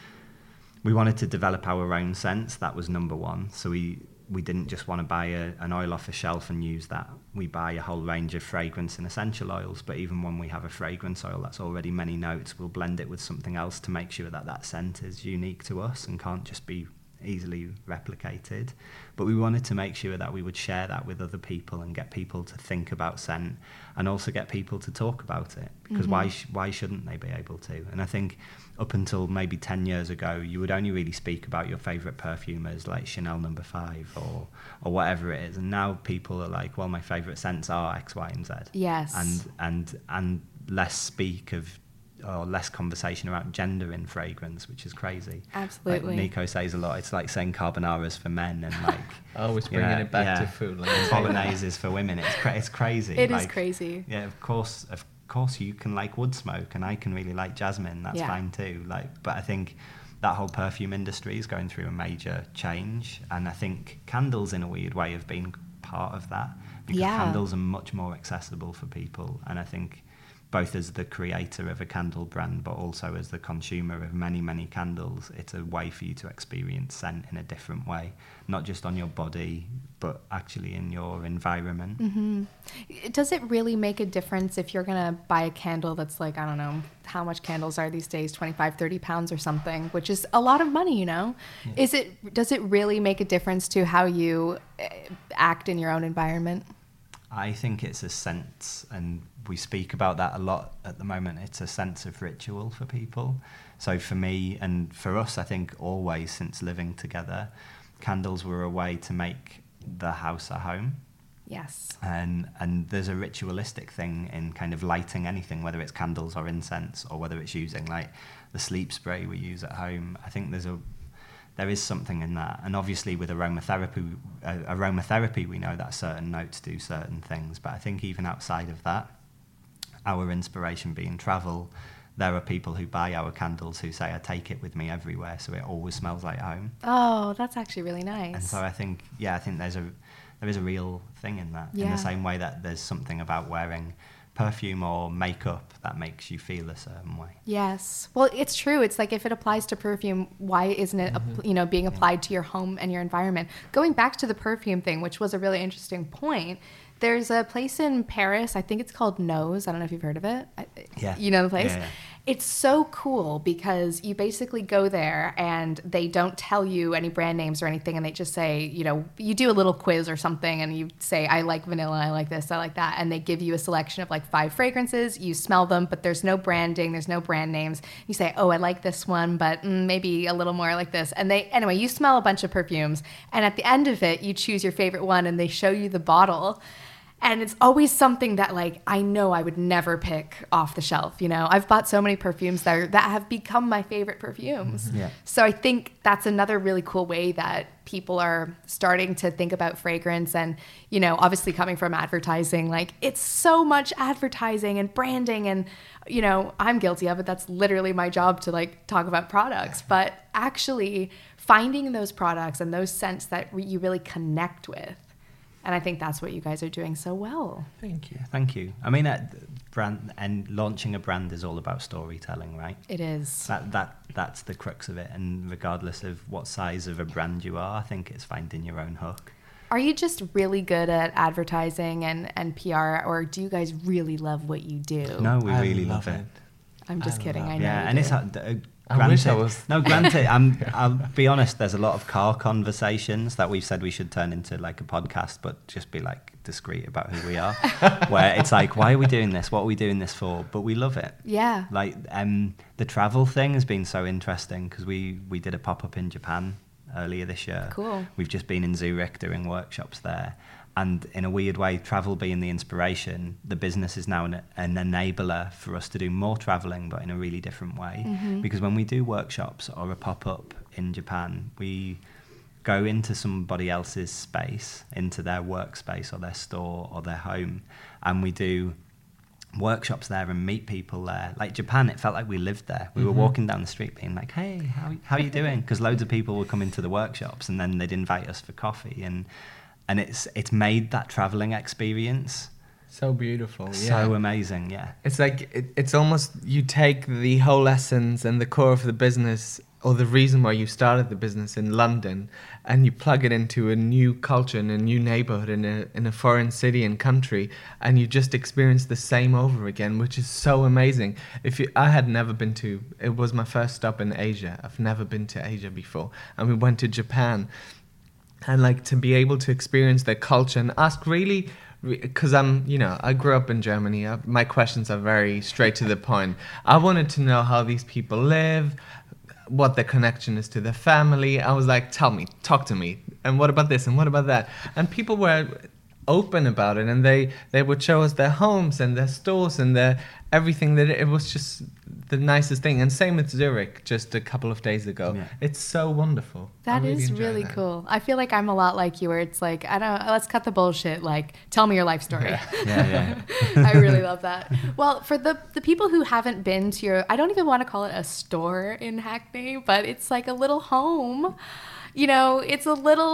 we wanted to develop our own scents. That was number one. So we didn't just want to buy an oil off a shelf and use that. We buy a whole range of fragrance and essential oils, but even when we have a fragrance oil that's already many notes, we'll blend it with something else to make sure that scent is unique to us and can't just be easily replicated. But we wanted to make sure that we would share that with other people and get people to think about scent and also get people to talk about it, because why shouldn't they be able to? And I think up until maybe 10 years ago, you would only really speak about your favourite perfumers like Chanel No. 5 or whatever it is, and now people are like, well, my favourite scents are X, Y and Z. Yes. And less speak of or less conversation around gender in fragrance, which is crazy. Absolutely. Like Nico says a lot, it's like saying carbonara's for men and like always bringing it back to food. Like bolognese is for women. It's crazy. It is crazy. Yeah, of course you can like wood smoke, and I can really like jasmine. That's fine too. But I think that whole perfume industry is going through a major change, and I think candles, in a weird way, have been part of that, because candles are much more accessible for people, and I think both as the creator of a candle brand, but also as the consumer of many, many candles, it's a way for you to experience scent in a different way, not just on your body, but actually in your environment. Mm-hmm. Does it really make a difference if you're going to buy a candle that's like, I don't know, how much candles are these days, 25, 30 pounds or something, which is a lot of money, you know? Yeah. Does it really make a difference to how you act in your own environment? I think it's a sense, and we speak about that a lot at the moment. It's a sense of ritual for people. So for me and for us, I think always since living together, candles were a way to make the house a home. Yes. And there's a ritualistic thing in kind of lighting anything, whether it's candles or incense, or whether it's using like the sleep spray we use at home. I think there is something in that. And obviously with aromatherapy, we know that certain notes do certain things. But I think even outside of that, our inspiration being travel, there are people who buy our candles who say, I take it with me everywhere, so it always smells like home. Oh, that's actually really nice. And so I think there is a real thing in that. In the same way that there's something about wearing perfume or makeup that makes you feel a certain way. Yes. Well, it's true. It's like if it applies to perfume, why isn't it being applied to your home and your environment? Going back to the perfume thing, which was a really interesting point, there's a place in Paris, I think it's called Nose. I don't know if you've heard of it. Yeah. You know the place? Yeah. It's so cool because you basically go there and they don't tell you any brand names or anything, and they just say, you do a little quiz or something and you say, I like vanilla, I like this, I like that, and they give you a selection of like 5 fragrances. You smell them, but there's no branding, there's no brand names. You say, oh, I like this one, but maybe a little more like this. And anyway, you smell a bunch of perfumes, and at the end of it, you choose your favorite one and they show you the bottle. And it's always something that, like, I know I would never pick off the shelf, I've bought so many perfumes that have become my favorite perfumes. Yeah. So I think that's another really cool way that people are starting to think about fragrance. And, obviously coming from advertising, like, it's so much advertising and branding. And, I'm guilty of it. That's literally my job to, like, talk about products. But actually finding those products and those scents that you really connect with. And I think that's what you guys are doing so well. Thank you. I mean, brand and launching a brand is all about storytelling, right? It is. That's the crux of it. And regardless of what size of a brand you are, I think it's finding your own hook. Are you just really good at advertising and PR, or do you guys really love what you do? No, we really love it. I'm just kidding. I know. Yeah, and it's I wish I was. No, granted, I'll be honest, there's a lot of car conversations that we've said we should turn into like a podcast, but just be like discreet about who we are, where it's like, why are we doing this? What are we doing this for? But we love it. Yeah. Like the travel thing has been so interesting because we did a pop-up in Japan earlier this year. Cool. We've just been in Zurich doing workshops there. And in a weird way, travel being the inspiration, the business is now an enabler for us to do more traveling, but in a really different way. Mm-hmm. Because when we do workshops or a pop-up in Japan, we go into somebody else's space, into their workspace or their store or their home, and we do workshops there and meet people there. Like Japan, it felt like we lived there. We were walking down the street being like, hey, how are you doing? Because loads of people would come into the workshops and then they'd invite us for coffee. And it's made that traveling experience so beautiful, so amazing. Yeah, it's like it's almost you take the whole essence and the core of the business, or the reason why you started the business in London, and you plug it into a new culture in a new neighborhood in a foreign city and country, and you just experience the same over again, which is so amazing. I had never been to, it was my first stop in Asia. I've never been to Asia before, and we went to Japan. And like to be able to experience their culture and ask really, because I grew up in Germany. My questions are very straight to the point. I wanted to know how these people live, what their connection is to their family. I was like, talk to me. And what about this? And what about that? And people were open about it. And they would show us their homes and their stores and their everything. That it was just the nicest thing. And same with Zurich just a couple of days ago. Yeah. It's so wonderful. That is really cool. I feel like I'm a lot like you, where it's like, let's cut the bullshit. Like, tell me your life story. Yeah. I really love that. Well, for the people who haven't been to I don't even want to call it a store in Hackney, but it's like a little home. It's a little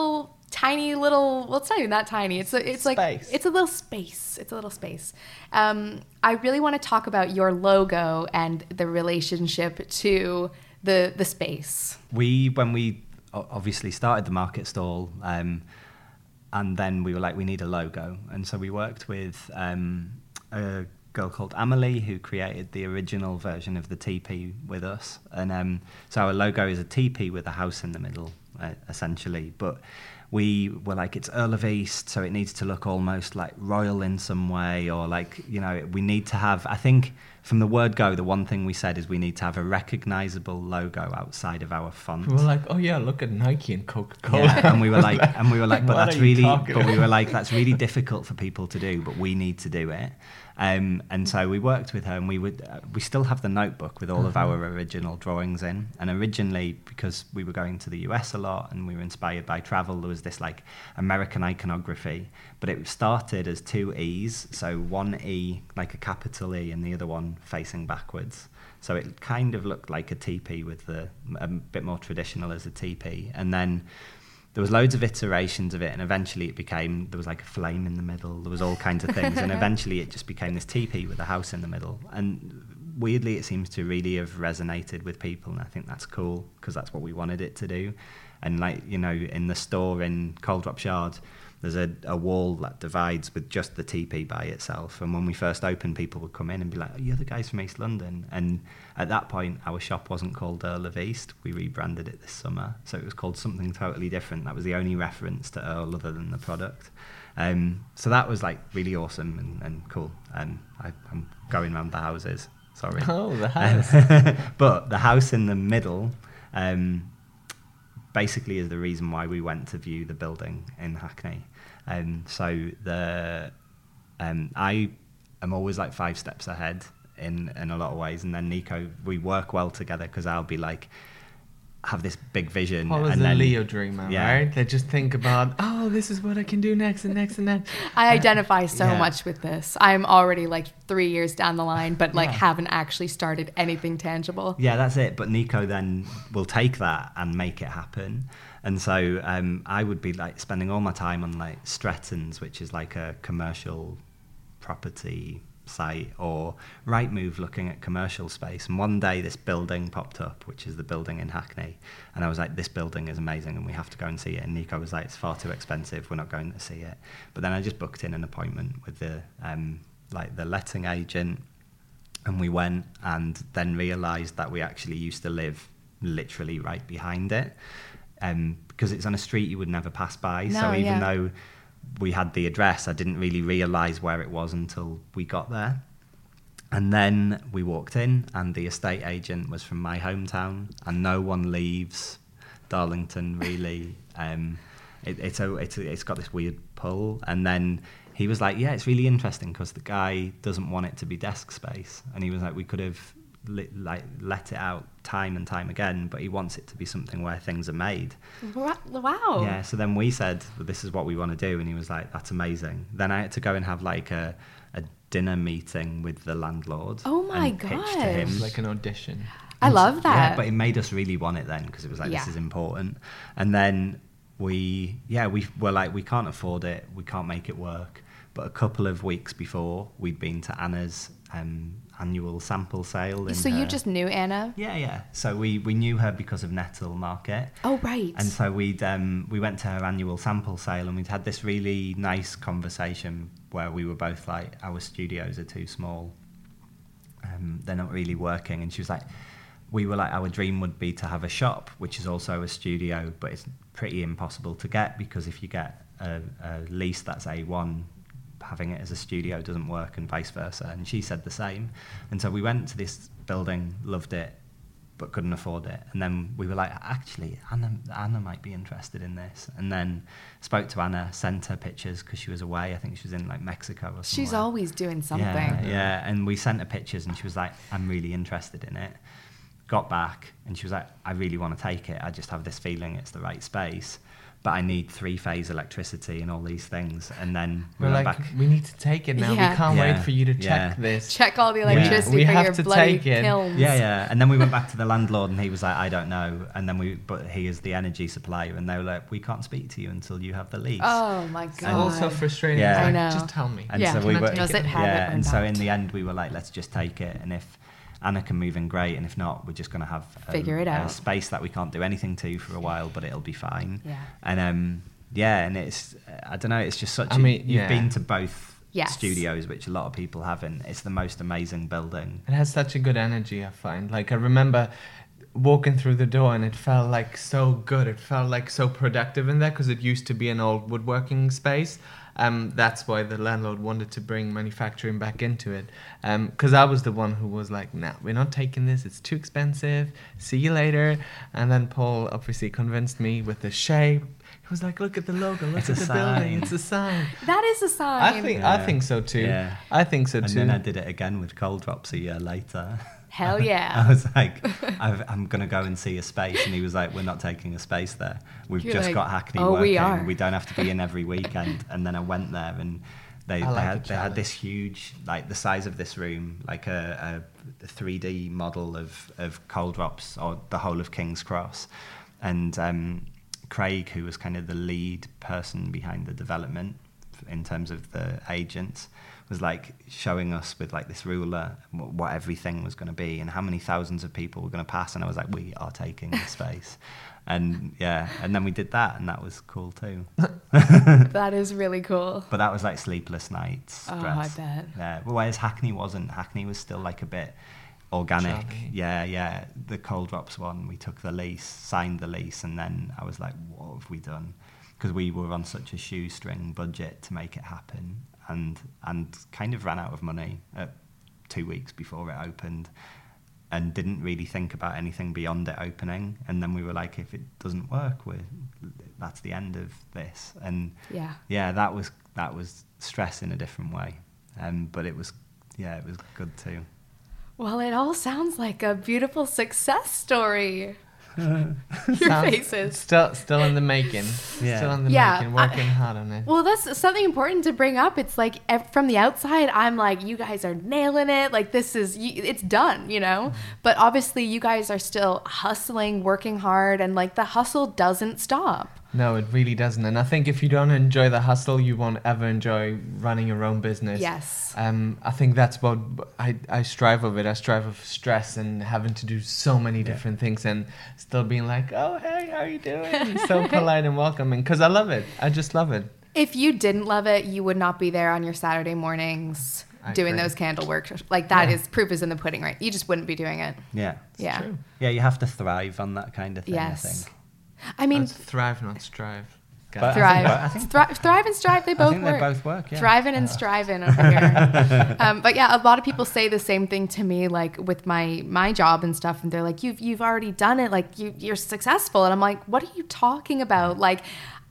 tiny little, well, it's not even that tiny. It's like, it's a little space. It's a little space. I really want to talk about your logo and the relationship to the space. When we obviously started the market stall, and then we were like, we need a logo. And so we worked with a girl called Amelie, who created the original version of the teepee with us. And so our logo is a teepee with a house in the middle, essentially. But we were like, it's Earl of East, so it needs to look almost like royal in some way, or like, you know, we need to have, I think from the word go, the one thing we said is we need to have a recognizable logo outside of our font. We were like, oh yeah, look at Nike and Coca-Cola. Yeah, and we were like, but that's really, about? That's really difficult for people to do, but we need to do it. And so we worked with her, and we still have the notebook with all of our original drawings in. And originally, because we were going to the US a lot and we were inspired by travel, there was this like American iconography, but it started as 2 E's, so one E like a capital E and the other one facing backwards. So it kind of looked like a teepee with a bit more traditional as a teepee. And then there was loads of iterations of it, and eventually there was like a flame in the middle, there was all kinds of things, and eventually it just became this teepee with a house in the middle. And weirdly, it seems to really have resonated with people, and I think that's cool, because that's what we wanted it to do. And like, you know, in the store in Coldrop Yard, there's a wall that divides with just the teepee by itself. And when we first opened, people would come in and be like, oh, you're the guys from East London. And at that point, our shop wasn't called Earl of East. We rebranded it this summer. So it was called something totally different. That was the only reference to Earl other than the product. So that was like really awesome and cool. And I'm going around the houses. Sorry. Oh, the house. But the house in the middle basically is the reason why we went to view the building in Hackney. So I am always like 5 steps ahead in a lot of ways, and then Nico, we work well together, because I'll be like, have this big vision. Paul is a Leo dreamer, right? They just think about, oh, this is what I can do next and next and next. I identify so much with this. I'm already like 3 years down the line, but like haven't actually started anything tangible. Yeah, that's it. But Nico then will take that and make it happen. And so I would be like spending all my time on like Stretton's, which is like a commercial property site, or Rightmove looking at commercial space. And one day this building popped up, which is the building in Hackney, and I was like, this building is amazing and we have to go and see it. And Nico was like, it's far too expensive, we're not going to see it. But then I just booked in an appointment with the letting agent, and we went, and then realised that we actually used to live literally right behind it, because it's on a street you would never pass by. No, so even though we had the address, I didn't really realise where it was until we got there. And then we walked in, and the estate agent was from my hometown, and no one leaves Darlington really. It's got this weird pull. And then he was like, yeah, it's really interesting, because the guy doesn't want it to be desk space, and he was like, we could have let it out time and time again, but he wants it to be something where things are made. Wow. Yeah, so then we said, well, this is what we want to do, and he was like, that's amazing. Then I had to go and have like a dinner meeting with the landlord. Oh my God. Pitch to him. It's like an audition. I love that. Yeah, but it made us really want it then, because it was like, this is important. And then we were like, we can't afford it, we can't make it work. But a couple of weeks before, we'd been to Anna's annual sample sale. So you just knew Anna? Yeah. So we knew her because of Nettle Market. Oh, right. And so we went to her annual sample sale, and we'd had this really nice conversation where we were both like, our studios are too small. They're not really working. And she was like, we were like, our dream would be to have a shop, which is also a studio, but it's pretty impossible to get, because if you get a lease that's A1, having it as a studio doesn't work, and vice versa. And she said the same. And so we went to this building, loved it, but couldn't afford it. And then we were like, actually, Anna might be interested in this. And then spoke to Anna, sent her pictures, because she was away. I think she was in like Mexico or something. She's always doing something. Yeah. And we sent her pictures, and she was like, I'm really interested in it. Got back, and she was like, I really want to take it. I just have this feeling it's the right space. but I need 3-phase electricity and all these things. And then we're like, we need to take it now. Yeah. We can't Yeah. wait for you to check Yeah. this. Check all the electricity We for have your to bloody take it. kilns. Yeah. And then we went back to the landlord and he was like, I don't know. And then but he is the energy supplier. And they were like, we can't speak to you until you have the lease. Oh my god. It's also frustrating. Yeah. It's like, I know. just tell me. And Yeah. so we were, Does it have it or and so not? in the end we were like, let's just take it. And if Anna can move in, great. And if not, we're just going to have Figure it out. a space that we can't do anything to for a while, but it'll be fine. Yeah. And and it's, I don't know, it's just such yeah. you've been to both Yes. studios, which a lot of people haven't. It's the most amazing building. It has such a good energy, I find. Like, I remember walking through the door and it felt like so good. It felt like so productive in there because it used to be an old woodworking space. That's why the landlord wanted to bring manufacturing back into it. Because I was the one who was like, nah, we're not taking this. It's too expensive. See you later. And then Paul obviously convinced me with the shape. He was like, look at the logo. Look It's at a the building. sign. It's a sign. That is a sign. I think so too. Yeah. I think so And too. then I did it again with Cold Drops a year later. Hell yeah. I was like, I'm going to go and see a space. And he was like, we're not taking a space there. We've You're just like, got Hackney "Oh, working. we are." We don't have to be in every weekend. And then I went there and they had this huge, like the size of this room, like a 3D model of Cold Drops or the whole of King's Cross. And Craig, who was kind of the lead person behind the development in terms of the agents, was like showing us with like this ruler what everything was going to be and how many thousands of people were going to pass. And I was like, we are taking this space. And and then we did that and that was cool too. That is really cool. But that was like sleepless nights. Oh, stress. I bet. Yeah, whereas Hackney wasn't. Hackney was still like a bit organic. Jolly. Yeah. The Cold Drops one, we took the lease, signed the lease, and then I was like, what have we done? Because we were on such a shoestring budget to make it happen and kind of ran out of money 2 weeks before it opened and didn't really think about anything beyond it opening. And then we were like, if it doesn't work, that's the end of this. And that was stress in a different way. But it was good too. Well, it all sounds like a beautiful success story. Your faces. Still in the making. Yeah. Still in the Yeah, making. Working hard on it. Well, that's something important to bring up. It's like from the outside, I'm like, you guys are nailing it. Like it's done, you know? But obviously you guys are still hustling, working hard, and like the hustle doesn't stop. No, it really doesn't. And I think if you don't enjoy the hustle, you won't ever enjoy running your own business. Yes. I think that's what I strive of it. I strive of stress and having to do so many different things and still being like, oh, hey, how are you doing? So polite and welcoming because I love it. I just love it. If you didn't love it, you would not be there on your Saturday mornings doing agree. those candle work. Like that is proof is in the pudding, right? You just wouldn't be doing it. Yeah. Yeah. True. Yeah, you have to thrive on that kind of thing, Yes. I think. I mean, It's thrive, not strive. But thrive. I think Thrive and strive, they both think they work. both work, yeah. Thriving and striving over here. But yeah, a lot of people say the same thing to me, like with my job and stuff, and they're like, "You've already done it. Like you're successful." And I'm like, "What are you talking about? Like,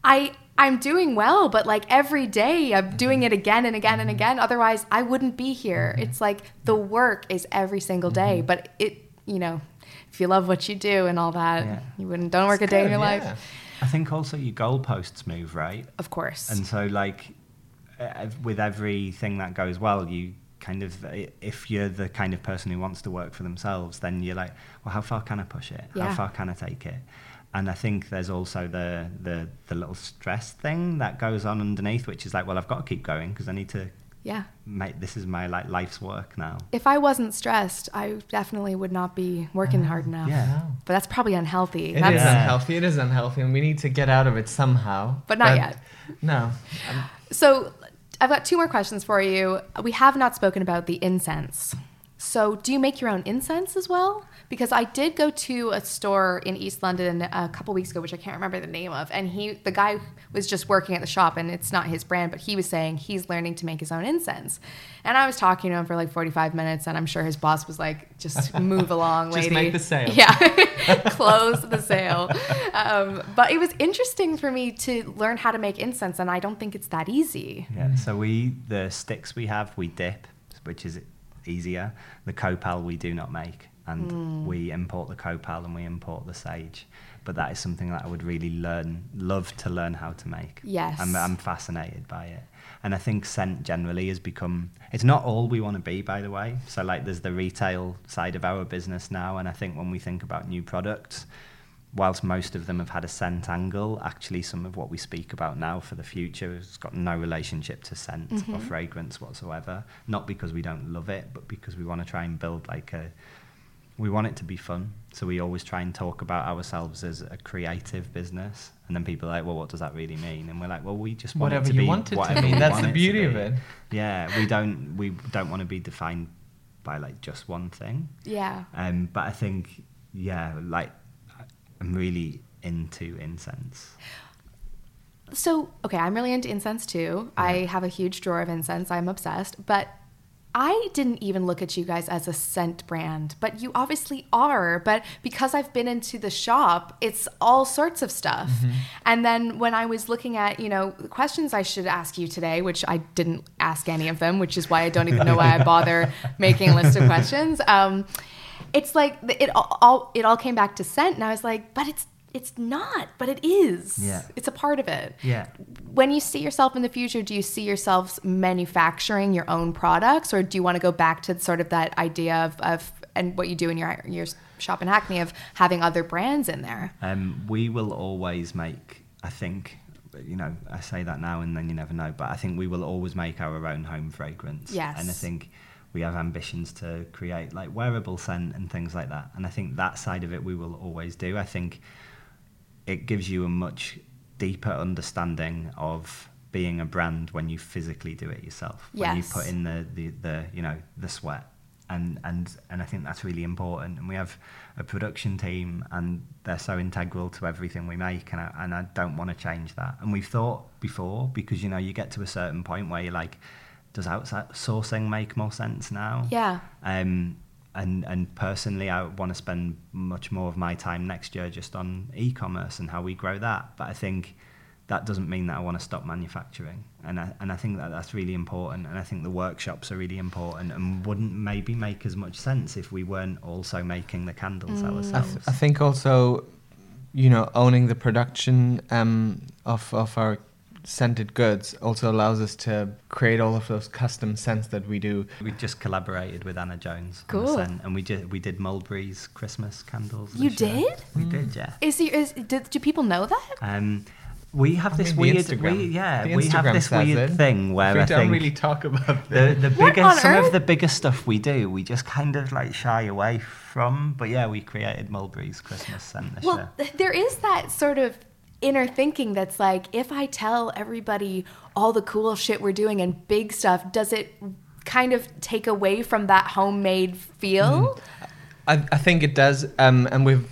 I'm doing well, but like every day I'm doing it again and again and again. Otherwise, I wouldn't be here. It's like the work is every single day, but if you love what you do and all that, you don't work a day in your life." I think also your goalposts move, right? Of course. And so, like, with everything that goes well, you kind of, if you're the kind of person who wants to work for themselves, then you're like, well, how far can I push it? Yeah. How far can I take it? And I think there's also the little stress thing that goes on underneath, which is like, well, I've got to keep going because I need to this is my life's work now. If I wasn't stressed, I definitely would not be working hard enough. Yeah. But that's probably unhealthy. It is unhealthy, and we need to get out of it somehow. But not yet. No. So I've got 2 more questions for you. We have not spoken about the incense. So do you make your own incense as well? Because I did go to a store in East London a couple weeks ago, which I can't remember the name of, and the guy was just working at the shop, and it's not his brand, but he was saying he's learning to make his own incense. And I was talking to him for like 45 minutes, and I'm sure his boss was like, just move along, lady. Just make the sale. Yeah, close the sale. But it was interesting for me to learn how to make incense, and I don't think it's that easy. Yeah. So the sticks we have, we dip, which is easier. The copal we do not make. and we import the copal and we import the sage. But that is something that I would really love to learn how to make. Yes. I'm fascinated by it. And I think scent generally has become, it's not all we want to be, by the way. So like there's the retail side of our business now, and I think when we think about new products, whilst most of them have had a scent angle, actually some of what we speak about now for the future has got no relationship to scent or fragrance whatsoever. Not because we don't love it, but because we want to try and build we want it to be fun. So we always try and talk about ourselves as a creative business. And then people are like, well, what does that really mean? And we're like, well, we just want whatever it to you be want it whatever to mean. we That's want the it beauty to of be. it. Yeah, we don't want to be defined by like just one thing. Yeah. But I think, like I'm really into incense. So, okay, I'm really into incense too. Yeah. I have a huge drawer of incense. I'm obsessed. But I didn't even look at you guys as a scent brand, but you obviously are. But because I've been into the shop, it's all sorts of stuff. And then when I was looking at, the questions I should ask you today, which I didn't ask any of them, which is why I don't even know why I bother making a list of questions. It's like it all came back to scent, and I was like, but it's not, but it is. Yeah. It's a part of it. Yeah. When you see yourself in the future, do you see yourselves manufacturing your own products, or do you want to go back to sort of that idea of and what you do in your shop in Hackney of having other brands in there? We will always make, I think, I say that now and then you never know, but I think we will always make our own home fragrance. Yes. And I think we have ambitions to create like wearable scent and things like that. And I think that side of it we will always do. I think it gives you a much deeper understanding of being a brand when you physically do it yourself. Yes. When you put in the sweat. And I think that's really important. And we have a production team, and they're so integral to everything we make. And I don't want to change that. And we've thought before, because you get to a certain point where you're like, does outsourcing make more sense now? Yeah. And personally, I want to spend much more of my time next year just on e-commerce and how we grow that. But I think that doesn't mean that I want to stop manufacturing. And I think that's really important. And I think the workshops are really important and wouldn't maybe make as much sense if we weren't also making the candles ourselves. I think also, owning the production of our scented goods also allows us to create all of those custom scents that we do. We just collaborated with Anna Jones on Cool. the scent, and we did Mulberry's Christmas candles. You this year. did? We did, yeah. Do people know that? We have this weird, we have this weird thing where we I don't think really talk about the What bigger, on some earth? of the bigger stuff we do, we just kind of like shy away from. But yeah, we created Mulberry's Christmas scent this year. Well, there is that sort of inner thinking that's like, if I tell everybody all the cool shit we're doing and big stuff, does it kind of take away from that homemade feel? I think it does, and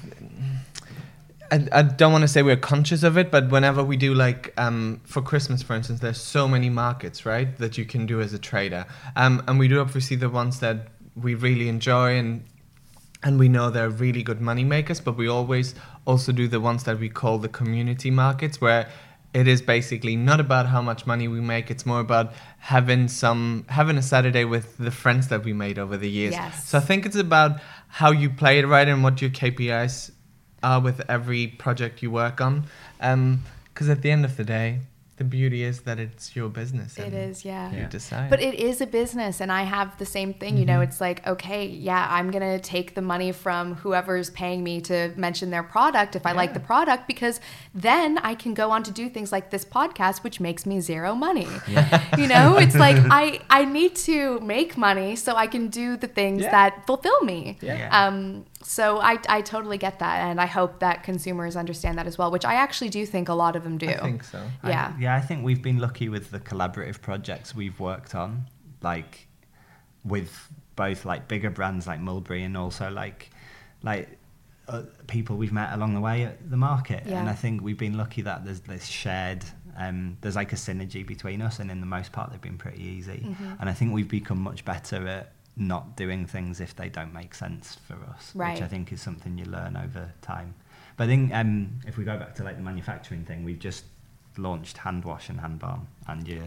I don't want to say we're conscious of it, but whenever we do for Christmas, for instance, there's so many markets, right, that you can do as a trader. And we do obviously the ones that we really enjoy and we know they're really good money makers, but we always also do the ones that we call the community markets, where it is basically not about how much money we make. It's more about having a Saturday with the friends that we made over the years. Yes. So I think it's about how you play it right and what your KPIs are with every project you work on. Because at the end of the day, the beauty is that it's your business. It is, yeah. You decide. But it is a business, and I have the same thing. It's like, okay, yeah, I'm going to take the money from whoever's paying me to mention their product if I like the product, because then I can go on to do things like this podcast, which makes me zero money. It's like I need to make money so I can do the things that fulfill me. Yeah. So I totally get that, and I hope that consumers understand that as well, which I actually do think a lot of them do. I think so. Yeah. I think we've been lucky with the collaborative projects we've worked on, like with both like bigger brands like Mulberry and also like people we've met along the way at the market. Yeah. And I think we've been lucky that there's this shared, there's like a synergy between us, and in the most part they've been pretty easy. And I think we've become much better at not doing things if they don't make sense for us, Right. which I think is something you learn over time. But I think if we go back to like the manufacturing thing, we've just launched hand wash and hand balm, and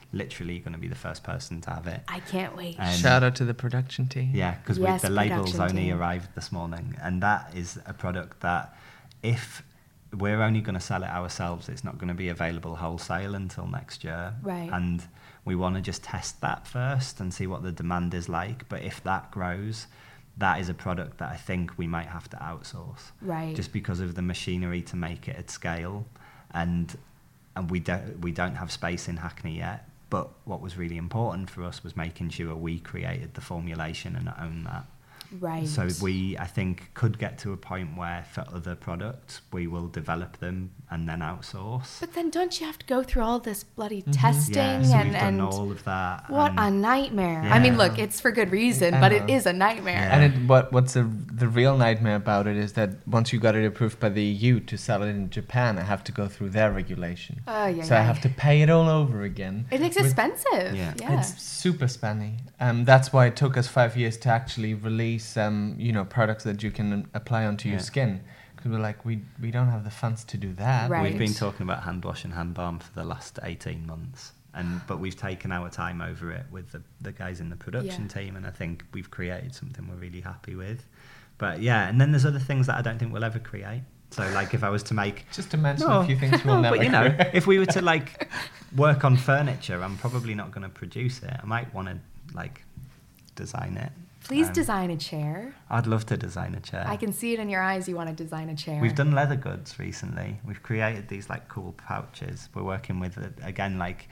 literally going to be the first person to have it. I can't wait. Shout out to the production team. Yeah, because Yes, the labels production only team. arrived this morning, and that is a product that if we're only going to sell it ourselves, it's not going to be available wholesale until next year. Right. And we want to just test that first and see what the demand is like. But if that grows, that is a product that I think we might have to outsource. Right. Just because of the machinery to make it at scale, and we don't have space in Hackney yet. But what was really important for us was making sure we created the formulation and own that. Right. So we, I think, could get to a point where for other products, we will develop them and then outsource. But then don't you have to go through all this bloody testing Yeah, so we've and done all of that. what and a nightmare. Yeah. I mean, look, it's for good reason, but it is a nightmare. Yeah. And what's the real nightmare about it is that once you got it approved by the EU to sell it in Japan, I have to go through their regulation. Oh, yeah, so I have to pay it all over again. It's expensive. Yeah. It's super spenny. That's why it took us 5 years to actually release products that you can apply onto your skin. Because we're like, we don't have the funds to do that. Right. We've been talking about hand wash and hand balm for the last 18 months. But we've taken our time over it with the guys in the production team, and I think we've created something we're really happy with. But yeah, and then there's other things that I don't think we'll ever create. So like if I was to make... Just to mention a few things we'll never but create. if we were to like work on furniture, I'm probably not going to produce it. I might want to like design it. Please design a chair. I'd love to design a chair. I can see it in your eyes. You want to design a chair. We've done leather goods recently. We've created these like cool pouches. We're working with again like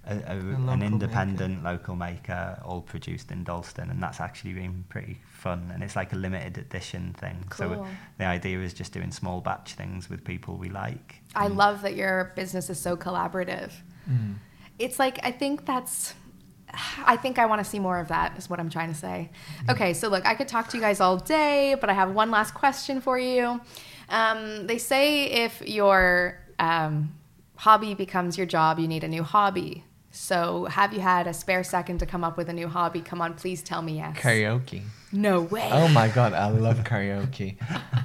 an independent local maker, all produced in Dalston, and that's actually been pretty fun. And it's like a limited edition thing. Cool. So the idea is just doing small batch things with people we like. I love that your business is so collaborative. It's like I think I want to see more of that, is what I'm trying to say. Okay, so look, I could talk to you guys all day, but I have one last question for you. They say if your hobby becomes your job, you need a new hobby. So have you had a spare second to come up with a new hobby? Come on, please tell me yes. Karaoke. No way. Oh my God, I love karaoke.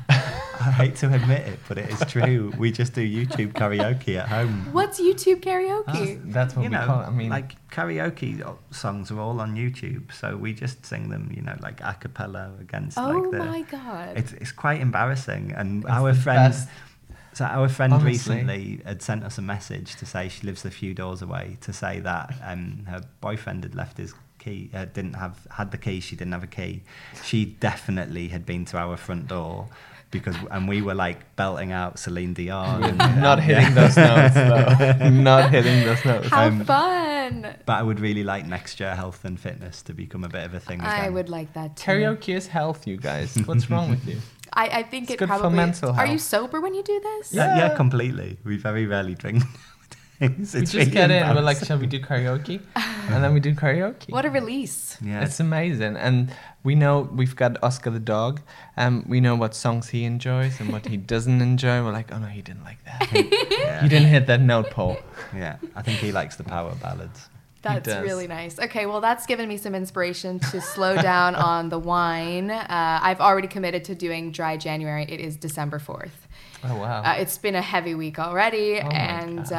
I hate to admit it, but it is true. We just do YouTube karaoke at home. What's YouTube karaoke? That's what we call it. I mean, like karaoke songs are all on YouTube, so we just sing them, like a cappella against Oh my God. It's quite embarrassing, and It's our the friend. best. So our friend Honestly. recently had sent us a message to say she lives a few doors away, to say that her boyfriend had left his key, had the key, she didn't have a key. She definitely had been to our front door, and we were like belting out Celine Dion. And, not hitting those notes though. Not hitting those notes. How fun. But I would really like next year health and fitness to become a bit of a thing again. I would like that too. Karaoke is health, you guys. What's wrong with you? I think It's it good for probably... mental Are you health. sober when you do this? Yeah, completely. We very rarely drink. We just get in, we're like, shall we do karaoke? And then we do karaoke. What a release. Yeah. It's amazing. And we know we've got Oscar the dog. We know what songs he enjoys and what he doesn't enjoy. We're like, oh no, he didn't like that. You didn't hit that note, Paul. Yeah, I think he likes the power ballads. That's does. really nice. Okay, well, that's given me some inspiration to slow down on the wine. I've already committed to doing dry January. It is December 4th. Oh, wow. It's been a heavy week already, my and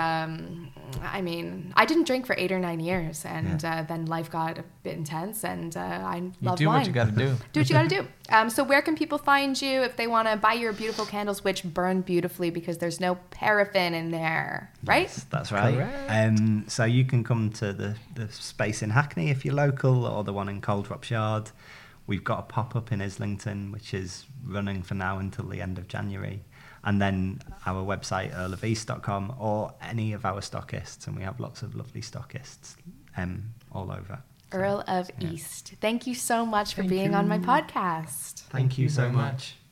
I mean, I didn't drink for 8 or 9 years, and then life got a bit intense, and I love do wine. what you got to do. Do what you got to do. So where can people find you if they want to buy your beautiful candles, which burn beautifully because there's no paraffin in there, right? Yes, that's right. So you can come to the space in Hackney if you're local, or the one in Coldrops Yard. We've got a pop-up in Islington, which is running for now until the end of January. And then our website, earlofeast.com, or any of our stockists. And we have lots of lovely stockists all over. Earl of East. Thank you so much for being on my podcast. Thank you so much.